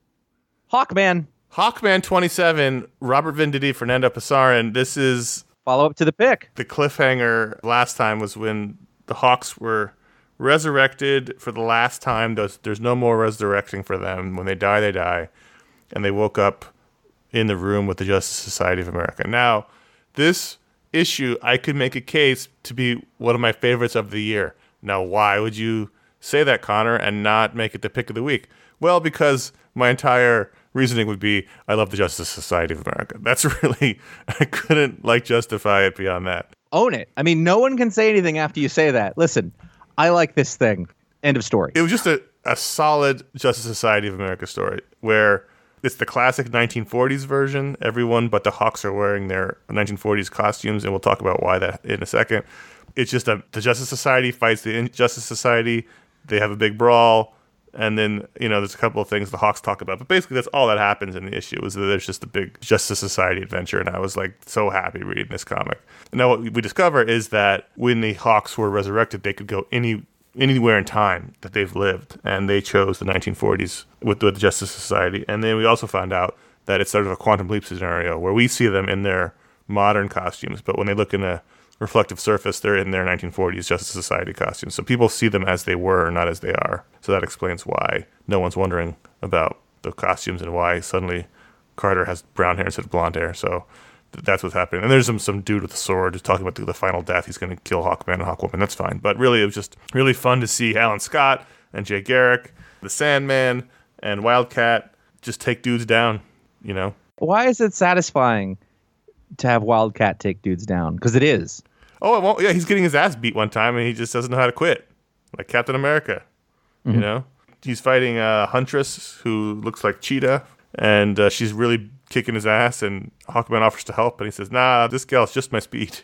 Hawkman. Hawkman twenty-seven, Robert Venditti, Fernando Pasarin. This is... Follow up to the pick. The cliffhanger last time was when the Hawks were resurrected for the last time. There's, there's no more resurrecting for them. When they die, they die. And they woke up in the room with the Justice Society of America. Now... This issue, I could make a case to be one of my favorites of the year. Now, why would you say that, Connor, and not make it the pick of the week? Well, because my entire reasoning would be, I love the Justice Society of America. That's really, I couldn't, like, justify it beyond that. Own it. I mean, no one can say anything after you say that. Listen, I like this thing. End of story. It was just a, a solid Justice Society of America story where... It's the classic nineteen forties version. Everyone but the Hawks are wearing their nineteen forties costumes, and we'll talk about why that in a second. It's just a, the Justice Society fights the Injustice Society. They have a big brawl, and then, you know, there's a couple of things the Hawks talk about. But basically, that's all that happens in the issue, is that there's just a big Justice Society adventure, and I was, like, so happy reading this comic. Now, what we discover is that when the Hawks were resurrected, they could go any... anywhere in time that they've lived, and they chose the nineteen forties with, with the Justice Society. And then we also found out that it's sort of a quantum leap scenario where we see them in their modern costumes, but when they look in a reflective surface, they're in their nineteen forties Justice Society costumes. So people see them as they were, not as they are. So that explains why no one's wondering about the costumes and why suddenly Carter has brown hair instead of blonde hair. So that's what's happening. And there's some some dude with a sword who's talking about the, the final death. He's going to kill Hawkman and Hawkwoman. That's fine. But really, it was just really fun to see Alan Scott and Jay Garrick, the Sandman, and Wildcat just take dudes down, you know? Why is it satisfying to have Wildcat take dudes down? Because it is. Oh, it won't, yeah, he's getting his ass beat one time, and he just doesn't know how to quit. Like Captain America, mm-hmm. you know? He's fighting a Huntress who looks like Cheetah, and uh, she's really kicking his ass, and Hawkman offers to help, and he says, nah, this gal's just my speed.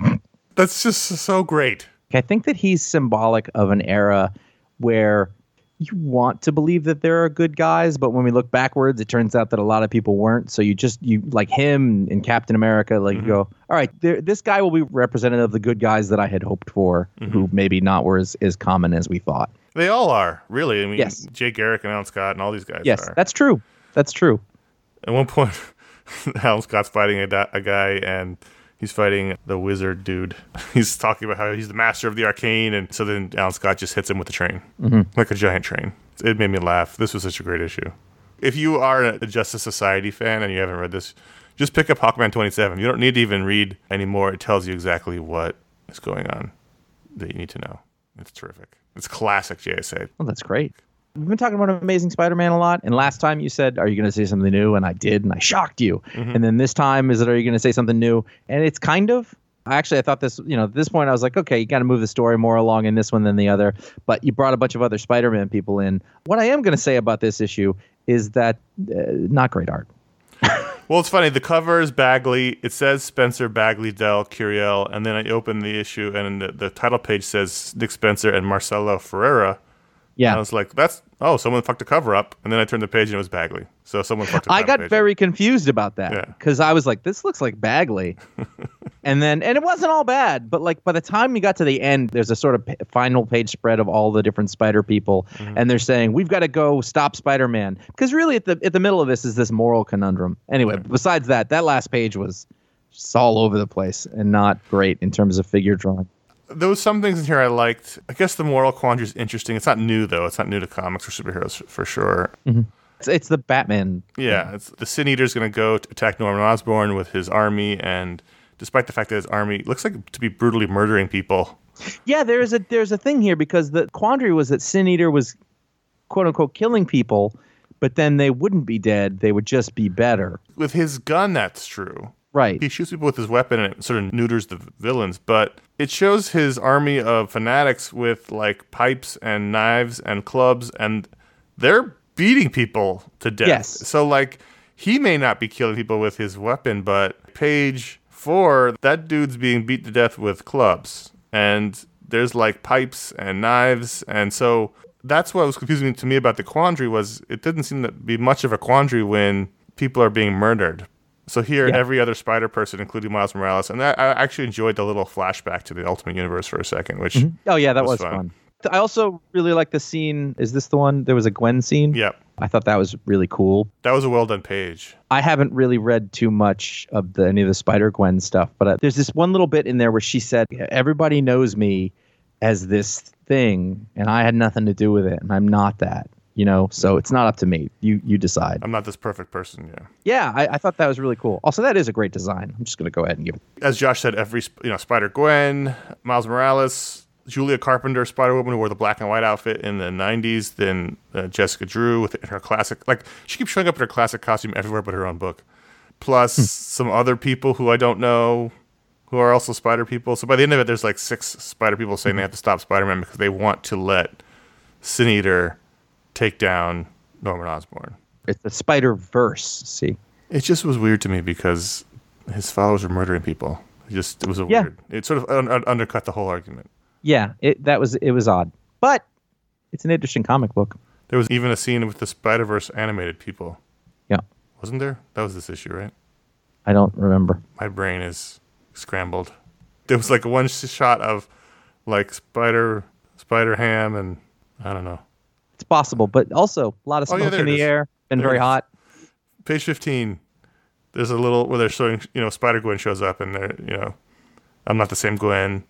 That's just so great. I think that he's symbolic of an era where you want to believe that there are good guys, but when we look backwards, it turns out that a lot of people weren't. So you just, you like him and Captain America, like mm-hmm. you go, all right, there, this guy will be representative of the good guys that I had hoped for, mm-hmm. who maybe not were as, as common as we thought. They all are, really. I mean, yes. Jay Garrick and Alan Scott and all these guys yes, are. That's true. That's true. At one point, Alan Scott's fighting a, da- a guy, and he's fighting the wizard dude. He's talking about how he's the master of the arcane, and so then Alan Scott just hits him with a train, mm-hmm. like a giant train. It made me laugh. This was such a great issue. If you are a Justice Society fan and you haven't read this, just pick up Hawkman twenty-seven. You don't need to even read anymore. It tells you exactly what is going on that you need to know. It's terrific. It's classic J S A. Well, that's great. We've been talking about Amazing Spider-Man a lot, and last time you said, are you going to say something new? And I did, and I shocked you. Mm-hmm. And then this time, is it, are you going to say something new? And it's kind of, actually, I thought this, you know, at this point, I was like, okay, you got to move the story more along in this one than the other. But you brought a bunch of other Spider-Man people in. What I am going to say about this issue is that uh, not great art. Well, it's funny. The cover is Bagley. It says Spencer, Bagley, Del, Curiel, and then I open the issue, and the, the title page says Nick Spencer and Marcelo Ferreira. Yeah. And I was like, that's, oh, someone fucked a cover up. And then I turned the page and it was Bagley. So someone fucked a I got page very up. confused about that Yeah. because I was like, this looks like Bagley. and then, and it wasn't all bad, but like by the time we got to the end, there's a sort of p- final page spread of all the different Spider people. Mm-hmm. And they're saying, we've got to go stop Spider-Man. Because really at the at the middle of this is this moral conundrum. Anyway, yeah. Besides that, that last page was just all over the place and not great in terms of figure drawing. There was some things in here I liked. I guess the moral quandary is interesting. It's not new, though. It's not new to comics or superheroes, for sure. Mm-hmm. It's, it's the Batman. Yeah. It's, the Sin Eater's going to go to attack Norman Osborn with his army, and despite the fact that his army looks like to be brutally murdering people. Yeah, there's a there's a thing here, because the quandary was that Sin Eater was, quote-unquote, killing people, but then they wouldn't be dead. They would just be better. With his gun, that's true. Right. He shoots people with his weapon and it sort of neuters the villains, but it shows his army of fanatics with like pipes and knives and clubs, and they're beating people to death. Yes. So like he may not be killing people with his weapon, but page four, that dude's being beat to death with clubs, and there's like pipes and knives, and so that's what was confusing to me about the quandary was it didn't seem to be much of a quandary when people are being murdered. So here, yeah. Every other Spider person, including Miles Morales, and I, I actually enjoyed the little flashback to the Ultimate Universe for a second, which mm-hmm. oh yeah, that was, was fun. fun. I also really like the scene. Is this the one? There was a Gwen scene. Yep. I thought that was really cool. That was a well done page. I haven't really read too much of the, any of the Spider Gwen stuff, but uh, there's this one little bit in there where she said, "Everybody knows me as this thing, and I had nothing to do with it, and I'm not that." You know, so it's not up to me. You you decide. I'm not this perfect person, yeah. Yeah, I, I thought that was really cool. Also, that is a great design. I'm just going to go ahead and give it. As Josh said, every, you know, Spider-Gwen, Miles Morales, Julia Carpenter, Spider-Woman, who wore the black and white outfit in the nineties, then uh, Jessica Drew with her classic, like, she keeps showing up in her classic costume everywhere but her own book. Plus some other people who I don't know who are also Spider people. So by the end of it, there's like six Spider people saying they have to stop Spider-Man because they want to let Sin Eater take down Norman Osborn. It's the Spider-Verse, see? It just was weird to me because his followers were murdering people. It just, it was a yeah. weird, it sort of un- un- undercut the whole argument. Yeah, it that was, it was odd. But it's an interesting comic book. There was even a scene with the Spider-Verse animated people. Yeah. Wasn't there? That was this issue, right? I don't remember. My brain is scrambled. There was like one shot of like Spider, Spider-Ham and I don't know. It's possible, but also a lot of smoke oh, yeah, in the air. Been there very hot. Page fifteen. There's a little where they're showing, you know, Spider-Gwen shows up, and they're, you know, I'm not the same Gwen.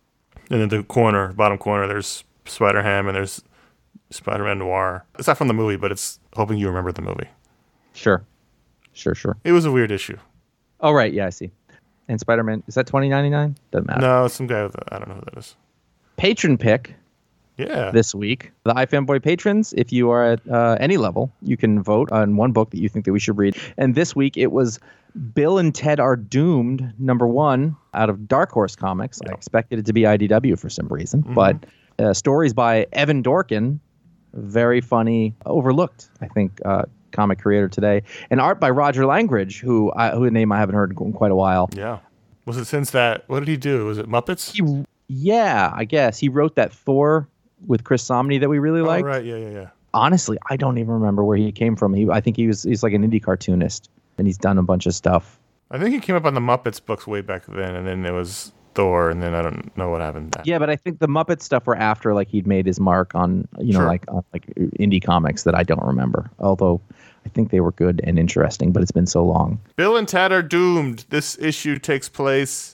And in the corner, bottom corner, there's Spider-Ham, and there's Spider-Man Noir. It's not from the movie, but it's hoping you remember the movie. Sure. Sure, sure. It was a weird issue. Oh, right. Yeah, I see. And Spider-Man, is that twenty ninety-nine? Doesn't matter. No, it's some guy with a, I don't know who that is. Patron pick. Yeah. This week, the iFanboy patrons, if you are at uh, any level, you can vote on one book that you think that we should read. And this week, it was Bill and Ted Are Doomed, number one, out of Dark Horse Comics. Yep. I expected it to be I D W for some reason, mm-hmm. but uh, stories by Evan Dorkin, very funny, overlooked, I think, uh, comic creator today, and art by Roger Langridge, who I, who a name I haven't heard in quite a while. Yeah. Was it since that? What did he do? Was it Muppets? He, yeah, I guess he wrote that Thor with Chris Somney that we really liked. Oh, right, yeah, yeah, yeah. Honestly, I don't even remember where he came from. He, I think he was he's like an indie cartoonist, and he's done a bunch of stuff. I think he came up on the Muppets books way back then, and then there was Thor, and then I don't know what happened. Then. Yeah, but I think the Muppet stuff were after like he'd made his mark on you know sure. like on, like indie comics that I don't remember. Although I think they were good and interesting, but it's been so long. Bill and Ted Are Doomed. This issue takes place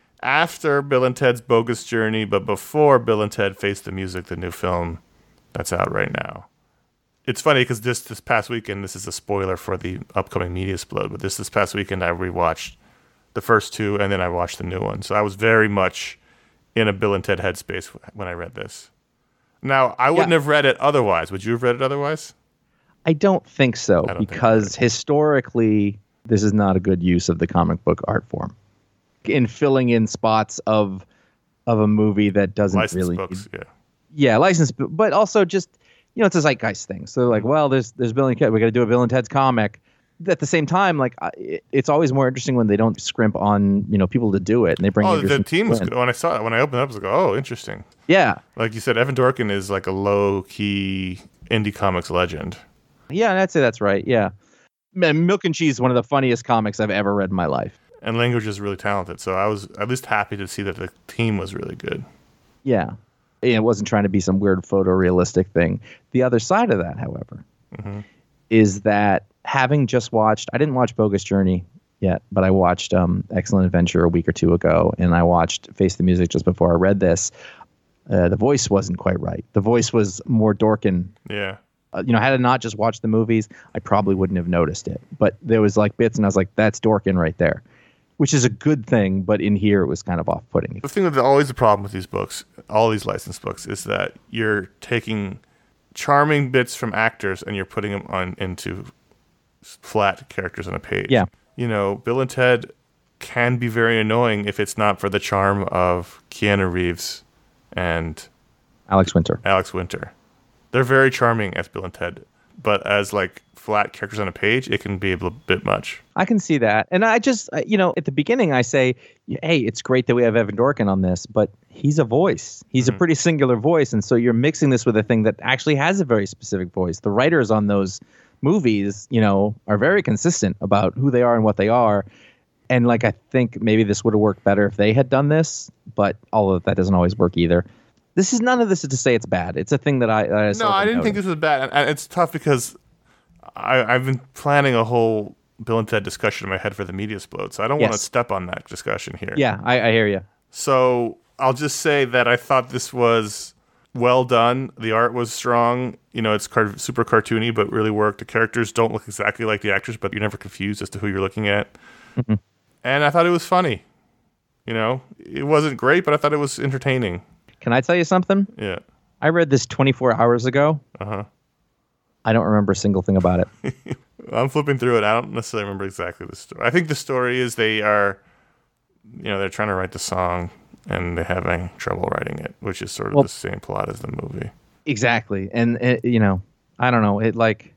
after Bill and Ted's Bogus Journey, but before Bill and Ted Face the Music, the new film that's out right now. It's funny because this this past weekend, this is a spoiler for the upcoming Media Explode, but this this past weekend I rewatched the first two, and then I watched the new one. So I was very much in a Bill and Ted headspace when I read this. Now, I wouldn't yeah. have read it otherwise. Would you have read it otherwise? I don't think so, don't because think historically, this is not a good use of the comic book art form. In filling in spots of of a movie that doesn't licensed really books, yeah, yeah, licensed, but also just you know it's a zeitgeist thing. So like, well, there's there's Bill and Ted, we got to do a Bill and Ted's comic. at the same time, like I, it, it's always more interesting when they don't scrimp on you know people to do it and they bring. Oh, Anderson the team was in. good. When I saw it, when I opened it up, I was like, oh, interesting. Yeah, Like you said, Evan Dorkin is like a low key indie comics legend. yeah, I'd say that's right. Yeah, Man, Milk and Cheese is one of the funniest comics I've ever read in my life. And Language is really talented, so I was at least happy to see that the team was really good. Yeah, it wasn't trying to be some weird photorealistic thing. The other side of that, however, Mm-hmm. is that having just watched, I didn't watch Bogus Journey yet, but I watched um, Excellent Adventure a week or two ago, and I watched Face the Music just before I read this. Uh, the voice wasn't quite right. The voice was more Dorkin. Yeah. Uh, you know, had I not just watched the movies, I probably wouldn't have noticed it. But there was like bits, and I was like, that's Dorkin right there, which is a good thing. But in here, it was kind of off-putting. The thing that's always the problem with these books, all these licensed books, is that you're taking charming bits from actors and you're putting them on into flat characters on a page. Yeah. You know, Bill and Ted can be very annoying if it's not for the charm of Keanu Reeves and Alex Winter. Alex Winter. They're very charming as Bill and Ted, but as like flat characters on a page, it can be a little bit much. I can see that. And I just, uh, you know, at the beginning, I say, hey, it's great that we have Evan Dorkin on this, but he's a voice. He's Mm-hmm. a pretty singular voice. And so you're mixing this with a thing that actually has a very specific voice. The writers on those movies, you know, are very consistent about who they are and what they are. And like, I think maybe this would have worked better if they had done this, but all of that doesn't always work either. This is none of this is to say it's bad. It's a thing that I, that I No, I didn't think this was bad. And it's tough because I, I've been planning a whole Bill and Ted discussion in my head for the Media Explode, so I don't want to Yes. step on that discussion here. Yeah, I, I hear you. So I'll just say that I thought this was well done. The art was strong. You know, it's car- super cartoony, but really worked. The characters don't look exactly like the actors, but you're never confused as to who you're looking at. Mm-hmm. And I thought it was funny. You know, it wasn't great, but I thought it was entertaining. Can I tell you something? Yeah. I read this twenty-four hours ago. Uh-huh. I don't remember a single thing about it. I'm flipping through it. I don't necessarily remember exactly the story. I think the story is they are, you know, they're trying to write the song and they're having trouble writing it, which is sort of Well- the same plot as the movie. Exactly. And, it, you know, I don't know. It like,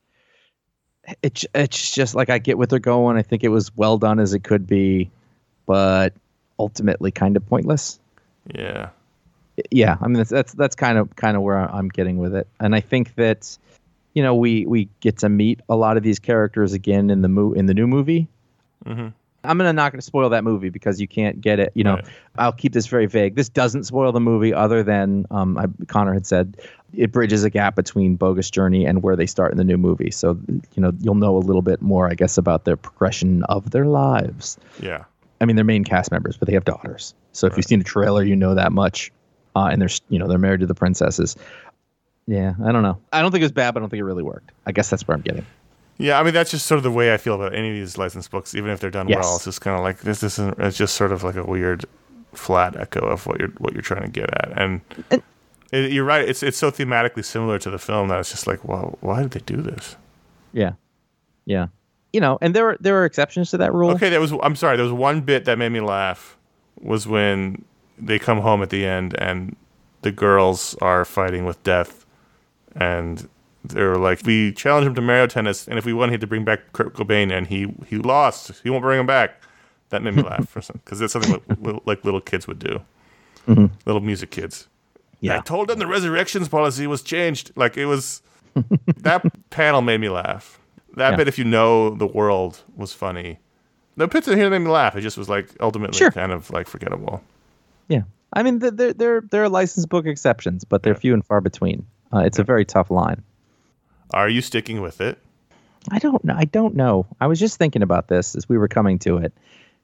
it, j- it's just like I get what they're going. I think it was well done as it could be, but ultimately kind of pointless. Yeah. Yeah. I mean, that's, that's, that's kind of, kind of where I'm getting with it. And I think that, you know, we, we get to meet a lot of these characters again in the mo- in the new movie. Mm-hmm. I'm gonna not gonna spoil that movie because you can't get it. You know, Right. I'll keep this very vague. This doesn't spoil the movie, other than um, I, Connor had said it bridges a gap between Bogus Journey and where they start in the new movie. So you know, you'll know a little bit more, I guess, about the progression of their lives. Yeah. I mean, they're main cast members, but they have daughters. So if you've seen a trailer, you know that much. Uh, and they're you know they're married to the princesses. Yeah, I don't know. I don't think it was bad, but I don't think it really worked. I guess that's where I'm getting. Yeah, I mean that's just sort of the way I feel about any of these licensed books, even if they're done Yes. well. It's just kind of like this isn't. It's just sort of like a weird, flat echo of what you're what you're trying to get at. And, And- it, you're right. It's it's so thematically similar to the film that it's just like, well, why did they do this? Yeah, yeah. You know, and there are there are exceptions to that rule. Okay, there was. I'm sorry. There was one bit that made me laugh. Was when they come home at the end and the girls are fighting with death, and they're like, "We challenged him to Mario Tennis, and if we won, he had to bring back Kurt Cobain, and he he lost. He won't bring him back." That made me laugh for some because it's something like, little- like little kids would do, Mhm. little music kids. Yeah. I told them the resurrections policy was changed. Like it was. That panel made me laugh. That Yeah. bit, if you know the world, was funny. The bits in here made me laugh. It just was like ultimately Sure. kind of like forgettable. Yeah, I mean, th- there there there are licensed book exceptions, but they're Yeah. few and far between. Uh, it's a very tough line. Are you sticking with it? I don't know. I don't know. I was just thinking about this as we were coming to it.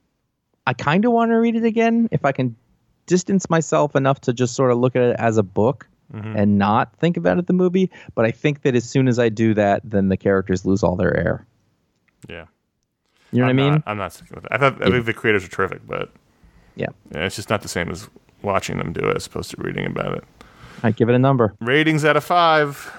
I kind of want to read it again if I can distance myself enough to just sort of look at it as a book Mm-hmm. and not think about it the movie. But I think that as soon as I do that, then the characters lose all their air. Yeah. You know I'm what I mean? Not, I'm not sticking with it. I thought I Yeah. think the creators are terrific, but Yeah. yeah, it's just not the same as watching them do it as opposed to reading about it. I'd give it a number. Ratings out of five.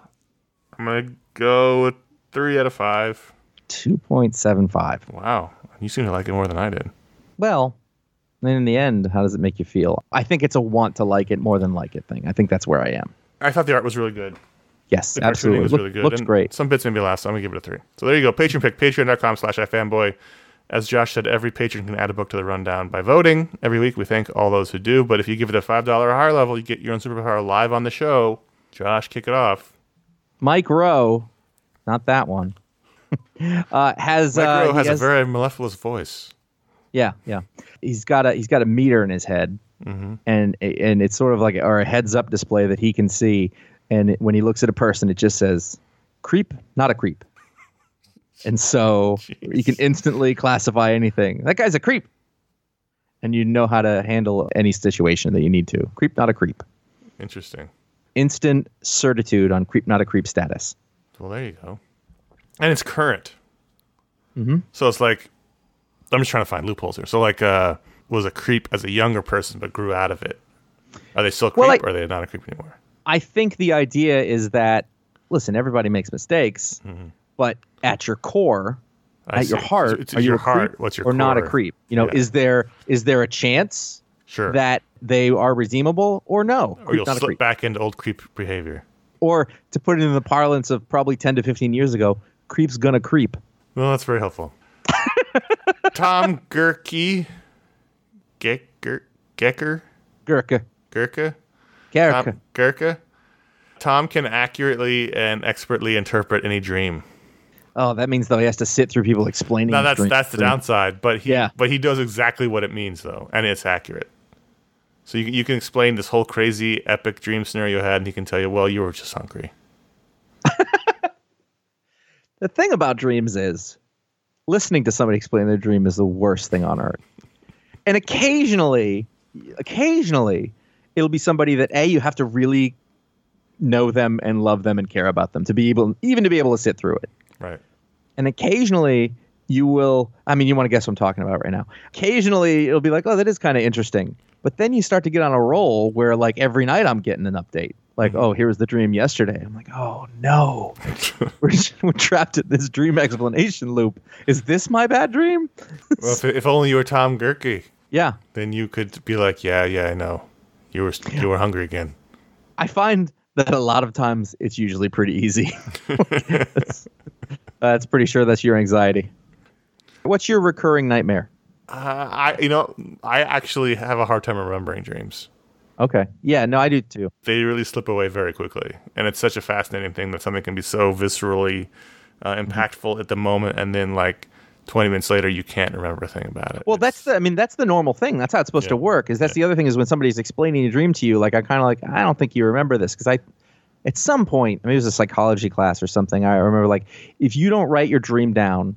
I'm gonna go with three out of five. two point seven five. Wow, you seem to like it more than I did. Well, then in the end, how does it make you feel? I think it's a want to like it more than like it thing. I think that's where I am. I thought the art was really good. Yes, The cartooning absolutely. was Look, really good. looks and great. Some bits made me laugh, so I'm going to give it a three. So there you go. Patreon pick, patreon.com slash ifanboy. As Josh said, every patron can add a book to the rundown by voting. Every week we thank all those who do. But if you give it a five dollars or higher level, you get your own superpower live on the show. Josh, kick it off. Mike Rowe, not that one, uh, has Mike uh, Rowe has, has a very mellifluous voice. Yeah, yeah. He's got a he's got a meter in his head, mm-hmm. and and it's sort of like or a heads up display that he can see. And when he looks at a person, it just says, "Creep, not a creep." And so Jeez. you can instantly classify anything. That guy's a creep, and you know how to handle any situation that you need to. Creep, not a creep. Interesting. Instant certitude on creep, not a creep status. Well, there you go. And it's current. Mm-hmm. So it's like, I'm just trying to find loopholes here. So like, uh, was a creep as a younger person but grew out of it. Are they still a creep Well, like, or are they not a creep anymore? I think the idea is that, listen, everybody makes mistakes, mm-hmm. but at your core, I at see. your heart, It's- it's are you your a creep heart. What's your or not a core? creep? You know, Yeah. is there is there a chance Sure. that they are redeemable or no? or Creep, you'll not a slip creep. back into old creep behavior. Or to put it in the parlance of probably ten to fifteen years ago, creep's gonna creep. Well, that's very helpful. Tom Gerke, Gecker, Gecker, Gurka. Gurka, Gurka. Tom, Gurka. Tom can accurately and expertly interpret any dream. Oh, that means though he has to sit through people explaining. Now his that's dream- that's the dream. downside, but he Yeah. but he does exactly what it means though, and it's accurate. So you you can explain this whole crazy epic dream scenario you had, and he can tell you, well, you were just hungry. The thing about dreams is listening to somebody explain their dream is the worst thing on earth. And occasionally, occasionally, it'll be somebody that A, you have to really know them and love them and care about them to be able, even to be able to sit through it. Right. And occasionally you will, I mean, you want to guess what I'm talking about right now. Occasionally it'll be like, oh, that is kind of interesting. But then you start to get on a roll where like every night I'm getting an update. Like, oh, here was the dream yesterday. I'm like, oh, no. we're, we're trapped at this dream explanation loop. Is this my bad dream? Well, if, if only you were Tom Gerke, Yeah. then you could be like, yeah, yeah, I know. You were you were hungry again. I find that a lot of times it's usually pretty easy. that's, that's pretty sure that's your anxiety. What's your recurring nightmare? Uh, I you know I actually have a hard time remembering dreams. Okay. Yeah, no, I do too. They really slip away very quickly, and it's such a fascinating thing that something can be so viscerally uh, impactful mm-hmm. at the moment, and then like twenty minutes later you can't remember a thing about it. Well, it's, that's the I mean that's the normal thing. That's how it's supposed yeah, to work. Is that's yeah. the other thing is when somebody's explaining a dream to you, like I kind of like I don't think you remember this because I at some point, maybe it was a psychology class or something. I remember like if you don't write your dream down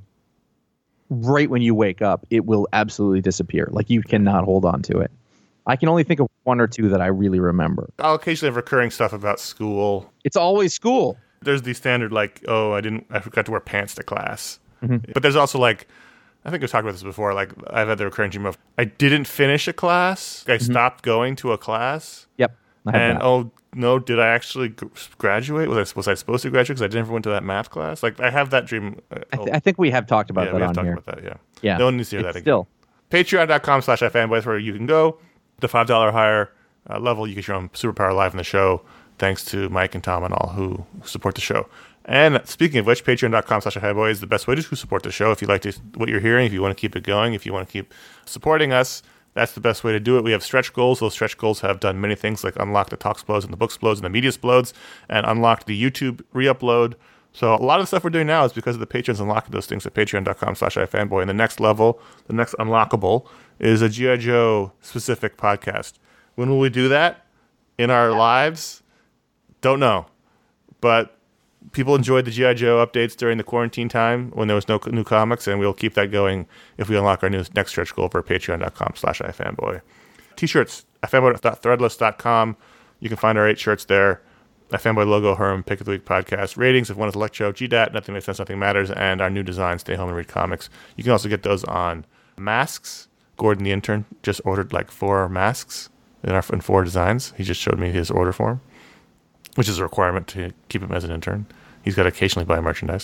right when you wake up, it will absolutely disappear. Like you cannot hold on to it. I can only think of one or two that I really remember. I'll occasionally have recurring stuff about school. It's always school. There's the standard like, oh, I didn't, I forgot to wear pants to class. Mm-hmm. But there's also like, I think we've talked about this before. Like I've had the recurring dream of I didn't finish a class. I mm-hmm. stopped going to a class. Yep. I have and that. oh no, did I actually g- graduate? Was I was I supposed to graduate because I never went to that math class? Like I have that dream. Uh, I, th- I think we have talked about yeah, that we have on talked here. about that. Yeah. Yeah. No one needs to hear It's that again. Still. Patreon.com slash ifanboy is where you can go. The five dollars higher uh, level, you get your own superpower live in the show. Thanks to Mike and Tom and all who support the show. And speaking of which, patreon.com slash ifanboy is the best way to support the show. If you like to, what you're hearing, if you want to keep it going, if you want to keep supporting us, that's the best way to do it. We have stretch goals. Those stretch goals have done many things like unlock the talk explodes and the book explodes and the media explodes and unlocked the YouTube re-upload. So a lot of the stuff we're doing now is because of the patrons unlocking those things at patreon.com slash ifanboy. And the next level, the next unlockable, is a G I. Joe specific podcast. When will we do that? In our lives? Don't know. But people enjoyed the G I. Joe updates during the quarantine time when there was no new comics, and we'll keep that going if we unlock our new next stretch goal for patreon.com slash ifanboy. T-shirts, ifanboy dot threadless dot com. You can find our eight shirts there. iFanboy logo, Herm, Pick of the Week podcast. Ratings of one is Electro, G D A T, Nothing Makes Sense, Nothing Matters, and our new design, Stay Home and Read Comics. You can also get those on masks. Gordon, the intern, just ordered like four masks in, our, in four designs. He just showed me his order form, which is a requirement to keep him as an intern. He's got to occasionally buy merchandise.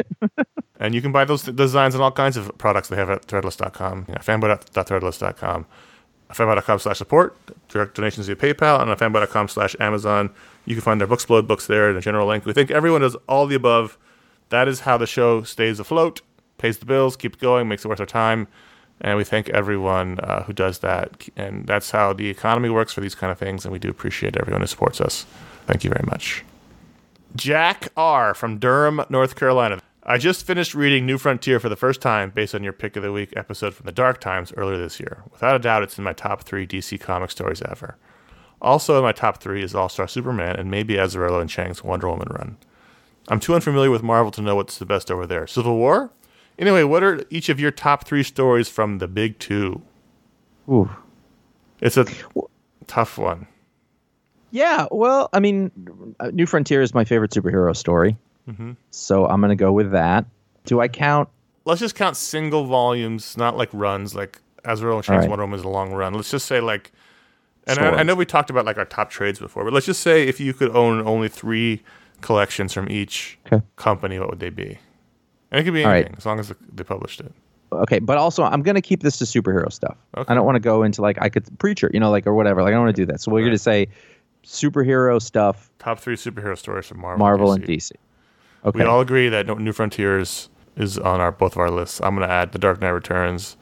And you can buy those th- designs and all kinds of products they have at threadless dot com, yeah, fanboy dot threadless dot com. fanboy.com slash support, direct donations via PayPal, and on fanboy.com slash Amazon. You can find our Booksplode books there in a general link. We think everyone does all the above. That is how the show stays afloat, pays the bills, keeps going, makes it worth our time. And we thank everyone uh, who does that. And that's how the economy works for these kind of things. And we do appreciate everyone who supports us. Thank you very much. Jack R. from Durham, North Carolina. I just finished reading New Frontier for the first time based on your Pick of the Week episode from the Dark Times earlier this year. Without a doubt, it's in my top three D C comic stories ever. Also in my top three is All-Star Superman and maybe Azzarello and Chang's Wonder Woman run. I'm too unfamiliar with Marvel to know what's the best over there. Civil War? Anyway, what are each of your top three stories from the big two? Ooh. It's a tough one. Yeah, well, I mean, New Frontier is my favorite superhero story. Mm-hmm. So I'm going to go with that. Do I count? Let's just count single volumes, not like runs, like Azzarello and Chang's right. Wonder Woman is a long run. Let's just say like, and I, I know we talked about like our top trades before, but let's just say if you could own only three collections from each okay. company, what would they be? And it could be anything, right. as long as they published it. Okay, but also I'm going to keep this to superhero stuff. Okay. I don't want to go into like, I could, Preacher, you know, like, or whatever. Like, I don't want to do that. So we're right. going to say superhero stuff. Top three superhero stories from Marvel, Marvel and D C. And D C. Okay. We all agree that New Frontiers is on our both of our lists. I'm going to add The Dark Knight Returns,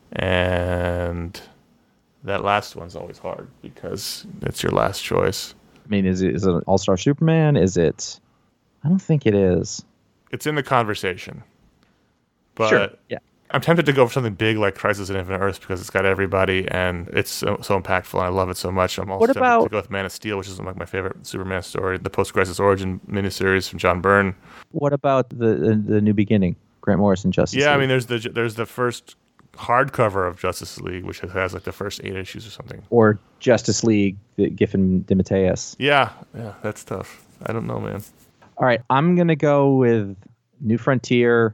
and that last one's always hard because it's your last choice. I mean, is it, is it an All-Star Superman? Is it? I don't think it is. It's in the conversation. But sure. Yeah. I'm tempted to go for something big like Crisis on Infinite Earths because it's got everybody and it's so, so impactful and I love it so much. I'm also what tempted about, to go with Man of Steel, which is like my favorite Superman story, the post-crisis origin miniseries from John Byrne. What about the the, the New Beginning, Grant Morrison Justice Yeah, League? I mean, there's the there's the first hardcover of Justice League, which has like the first eight issues or something. Or Justice League, the Giffen DeMatteis. Yeah, yeah, that's tough. I don't know, man. All right, I'm going to go with New Frontier.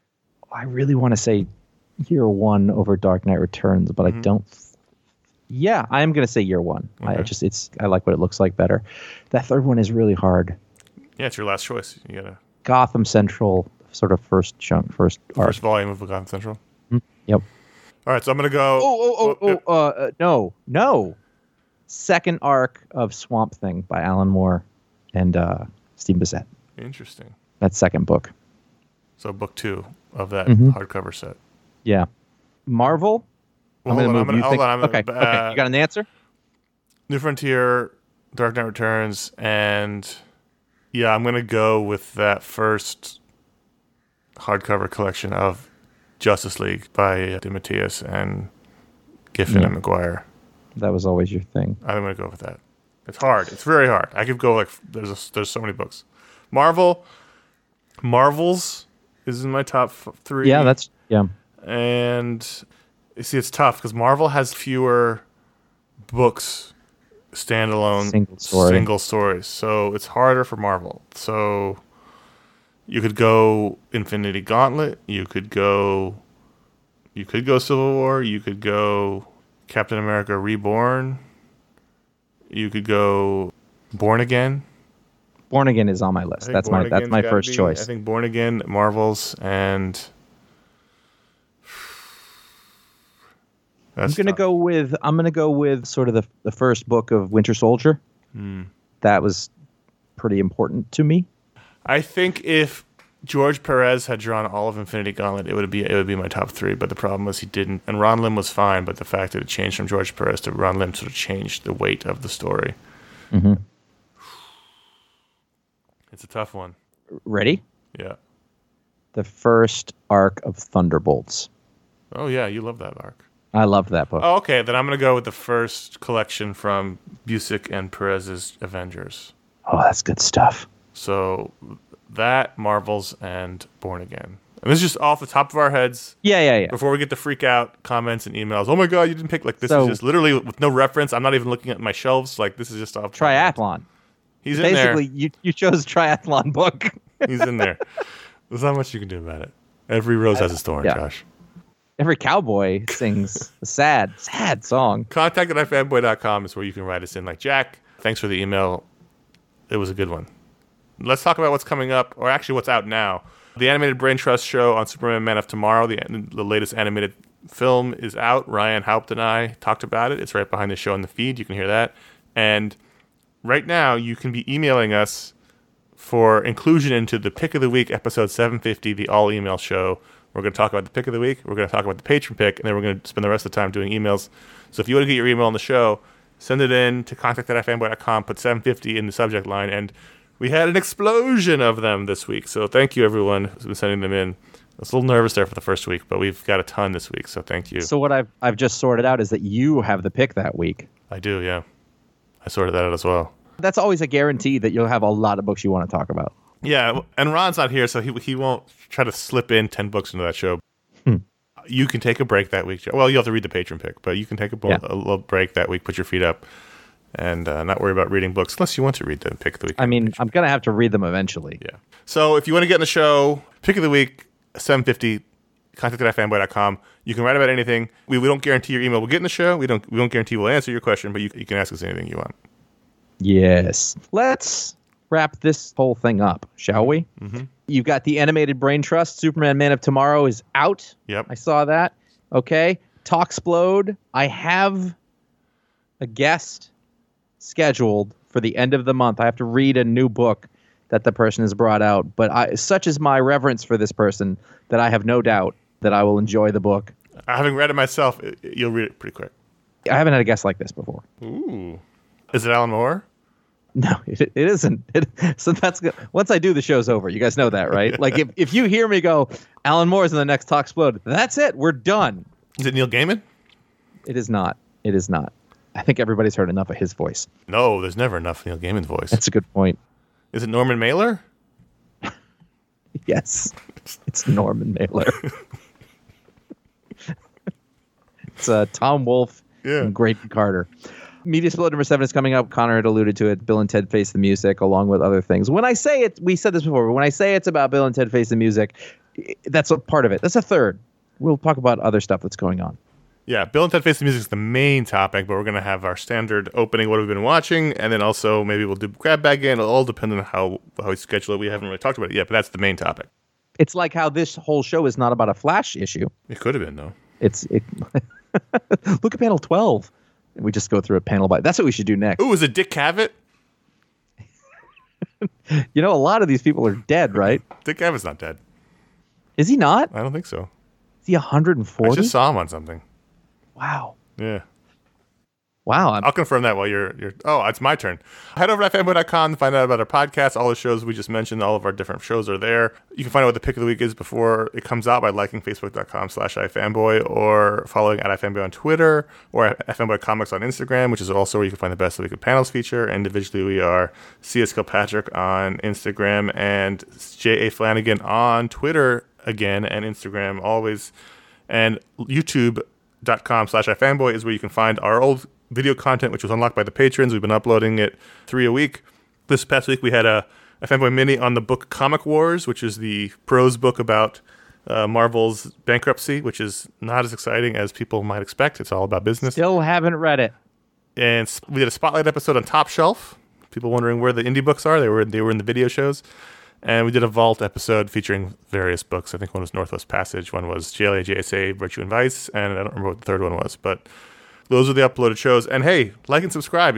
I really want to say Year One over Dark Knight Returns, but mm-hmm. I don't. Th- yeah, I am going to say Year One. Okay. I just it's I like what it looks like better. That third one is really hard. Yeah, it's your last choice. You gotta Gotham Central, sort of first chunk, first arc. First volume of Gotham Central. Mm-hmm. Yep. All right, so I'm going to go. Oh, oh, oh, oh, oh uh, uh, no, no. Second arc of Swamp Thing by Alan Moore and uh, Steve Bissette. Interesting. That second book. So book two of that mm-hmm. hardcover set. Yeah. Marvel? Well, I'm hold on. I'm gonna, hold think, on. I'm okay, gonna, okay. Uh, You got an answer? New Frontier, Dark Knight Returns, and yeah, I'm going to go with that first hardcover collection of Justice League by DeMatteis and Giffen yeah. and McGuire. That was always your thing. I'm going to go with that. It's hard. It's very hard. I could go like there's a, there's so many books. Marvel, Marvels is in my top three. Yeah, that's yeah. And you see, it's tough because Marvel has fewer books, standalone single story. single stories, so it's harder for Marvel. So you could go Infinity Gauntlet. You could go. You could go Civil War. You could go Captain America Reborn. You could go Born Again. Born Again is on my list. That's Born my that's my first be, choice. I think Born Again, Marvels, and that's I'm gonna tough. go with I'm gonna go with sort of the the first book of Winter Soldier. Hmm. That was pretty important to me. I think if George Perez had drawn all of Infinity Gauntlet, it would be it would be my top three. But the problem was he didn't, and Ron Lim was fine. But the fact that it changed from George Perez to Ron Lim sort of changed the weight of the story. Mm-hmm. It's a tough one. Ready? Yeah. The first arc of Thunderbolts. Oh yeah, you love that arc. I loved that book. Oh, okay. Then I'm gonna go with the first collection from Busiek and Perez's Avengers. Oh, that's good stuff. So that, Marvels, and Born Again. And this is just off the top of our heads. Yeah, yeah, yeah. Before we get the freak out comments and emails. Oh my god, you didn't pick like this so, is just literally with no reference. I'm not even looking at my shelves. Like this is just off. Triathlon. He's in Basically, there. you you chose a triathlon book. He's in there. There's not much you can do about it. Every rose has its thorn, yeah. Josh. Every cowboy sings a sad, sad song. Contact at i fanboy dot com is where you can write us in. Like, Jack, thanks for the email. It was a good one. Let's talk about what's coming up, or actually what's out now. The Animated Brain Trust show on Superman Man of Tomorrow, the, the latest animated film is out. Ryan Haupt and I talked about it. It's right behind the show in the feed. You can hear that. And right now, you can be emailing us for inclusion into the Pick of the Week, episode seven fifty, the all-email show. We're going to talk about the Pick of the Week. We're going to talk about the patron pick, and then we're going to spend the rest of the time doing emails. So if you want to get your email on the show, send it in to contact at i fanboy dot com, put seven fifty in the subject line, and we had an explosion of them this week. So thank you, everyone who's been sending them in. I was a little nervous there for the first week, but we've got a ton this week, so thank you. So what I've I've just sorted out is that you have the pick that week. I do, yeah. I sorted that out as well. That's always a guarantee that you'll have a lot of books you want to talk about. Yeah, and Ron's not here, so he he won't try to slip in ten books into that show. Hmm. You can take a break that week, Joe. Well, you have to read the patron pick, but you can take a, yeah. a little break that week, put your feet up, and uh, not worry about reading books, unless you want to read the pick of the week. I mean, I'm going to have to read them eventually. Yeah. So if you want to get in the show, pick of the week, seven fifty, contact at i fanboy dot com. You can write about anything. We, we don't guarantee your email will get in the show. We don't we don't guarantee we'll answer your question, but you, you can ask us anything you want. Yes. Let's wrap this whole thing up, shall we? Mm-hmm. You've got the animated Brain Trust. Superman Man of Tomorrow is out. Yep. I saw that. Okay. Talksplode. I have a guest scheduled for the end of the month. I have to read a new book that the person has brought out. But I, such is my reverence for this person that I have no doubt that I will enjoy the book. Having read it myself, it, you'll read it pretty quick. I haven't had a guest like this before. Ooh. Is it Alan Moore? No, it, it isn't. It, so that's good. Once I do, the show's over. You guys know that, right? Like if, if you hear me go, Alan Moore's in the next Talksplode, that's it. We're done. Is it Neil Gaiman? It is not. It is not. I think everybody's heard enough of his voice. No, there's never enough Neil Gaiman's voice. That's a good point. Is it Norman Mailer? Yes, it's Norman Mailer. It's uh, Tom Wolfe yeah. and Graydon Carter. Media Split number seven is coming up. Connor had alluded to it. Bill and Ted Face the Music, along with other things. When I say it, we said this before, but when I say it's about Bill and Ted Face the Music, that's a part of it. That's a third. We'll talk about other stuff that's going on. Yeah, Bill and Ted Face the Music is the main topic, but we're going to have our standard opening, what we've been watching, and then also maybe we'll do Grab Bag in. It'll all depend on how, how we schedule it. We haven't really talked about it yet, but that's the main topic. It's like how this whole show is not about a Flash issue. It could have been, though. It's it, Look at panel twelve. We just go through a panel by. That's what we should do next. Ooh, is it Dick Cavett? You know, a lot of these people are dead, right? Dick Cavett's not dead. Is he not? I don't think so. Is he one hundred forty? I just saw him on something. Wow. Yeah. Wow. I'm... I'll confirm that while you're, you're... Oh, it's my turn. Head over to i fanboy dot com to find out about our podcast. All the shows we just mentioned, all of our different shows are there. You can find out what the pick of the week is before it comes out by liking facebook dot com slash ifanboy or following at ifanboy on Twitter or at ifanboy comics on Instagram, which is also where you can find the Best of the Week of Panels feature. Individually, we are C S Kilpatrick on Instagram and J A Flanagan on Twitter again and Instagram always. And YouTube dot com slash ifanboy is where you can find our old video content, which was unlocked by the patrons. We've been uploading it three a week. This past week, we had a, a Fanboy Mini on the book Comic Wars, which is the prose book about uh, Marvel's bankruptcy, which is not as exciting as people might expect. It's all about business. Still haven't read it. And we did a spotlight episode on Top Shelf. People wondering where the indie books are. They were they were in the video shows. And we did a Vault episode featuring various books. I think one was Northwest Passage, one was J L A, J S A, Virtue and Vice, and I don't remember what the third one was, but those are the uploaded shows. And hey, like and subscribe.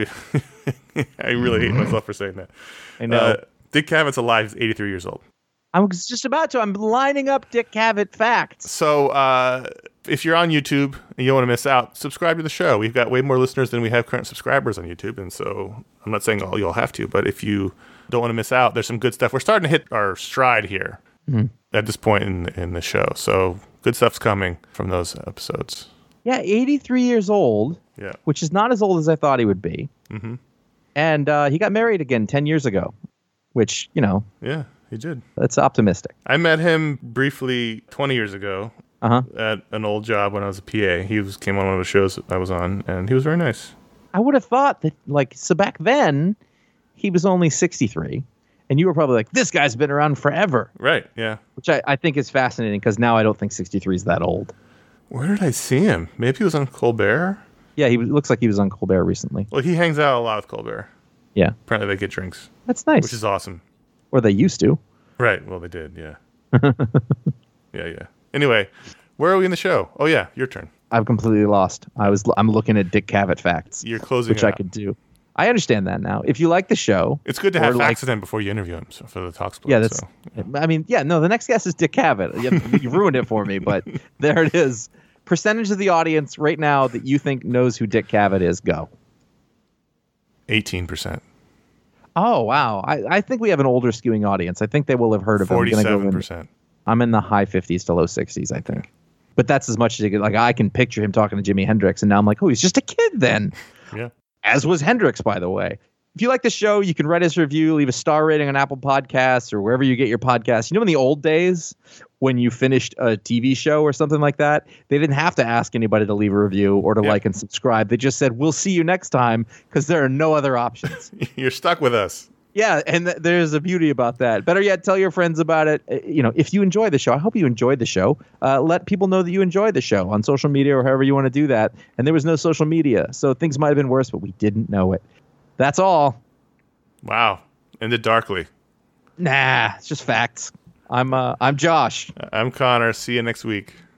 I really hate myself for saying that. I know. Uh, Dick Cavett's alive. He's eighty-three years old. I was just about to. I'm lining up Dick Cavett facts. So uh, if you're on YouTube and you don't want to miss out, subscribe to the show. We've got way more listeners than we have current subscribers on YouTube. And so I'm not saying all you'll have to, but if you don't want to miss out, there's some good stuff. We're starting to hit our stride here mm-hmm. at this point in, in the show. So good stuff's coming from those episodes. Yeah, eighty-three years old, yeah, which is not as old as I thought he would be. Mm-hmm. And uh, he got married again ten years ago, which, you know. Yeah, he did. That's optimistic. I met him briefly twenty years ago uh-huh. at an old job when I was a P A. He was came on one of the shows I was on, and he was very nice. I would have thought that, like, so back then, he was only sixty-three, and you were probably like, this guy's been around forever. Right, yeah. Which I, I think is fascinating, because now I don't think sixty-three is that old. Where did I see him? Maybe he was on Colbert? Yeah, he looks like he was on Colbert recently. Well, he hangs out a lot with Colbert. Yeah. Apparently they get drinks. That's nice. Which is awesome. Or they used to. Right. Well, they did, yeah. yeah, yeah. Anyway, Where are we in the show? Oh, yeah, your turn. I've completely lost. I was. I'm looking at Dick Cavett facts. You're closing which it I out. could do. I understand that now. If you like the show, It's good to or have like- facts with him before you interview him so for the talk split. yeah, that's. so. I mean, yeah, no. The next guest is Dick Cavett. You, you ruined it for me, but there it is. Percentage of the audience right now that you think knows who Dick Cavett is. Go. eighteen percent. Oh wow! I, I think we have an older skewing audience. I think they will have heard of him. I'm gonna go forty-seven in- percent. I'm in the high fifties to low sixties, I think. But that's as much as you get. Like, I can picture him talking to Jimi Hendrix, and now I'm like, oh, he's just a kid then. Yeah. As was Hendrix, by the way. If you like the show, you can write us a review, leave a star rating on Apple Podcasts or wherever you get your podcasts. You know, in the old days, when you finished a T V show or something like that, they didn't have to ask anybody to leave a review or to Yeah. like and subscribe. They just said, we'll see you next time, because there are no other options. You're stuck with us. Yeah, and th- there's a beauty about that. Better yet, tell your friends about it. Uh, You know, if you enjoy the show, I hope you enjoyed the show. Uh, let people know that you enjoyed the show on social media or however you want to do that. And there was no social media, so things might have been worse, but we didn't know it. That's all. Wow. Ended darkly. Nah, it's just facts. I'm uh, I'm Josh. I'm Connor. See you next week.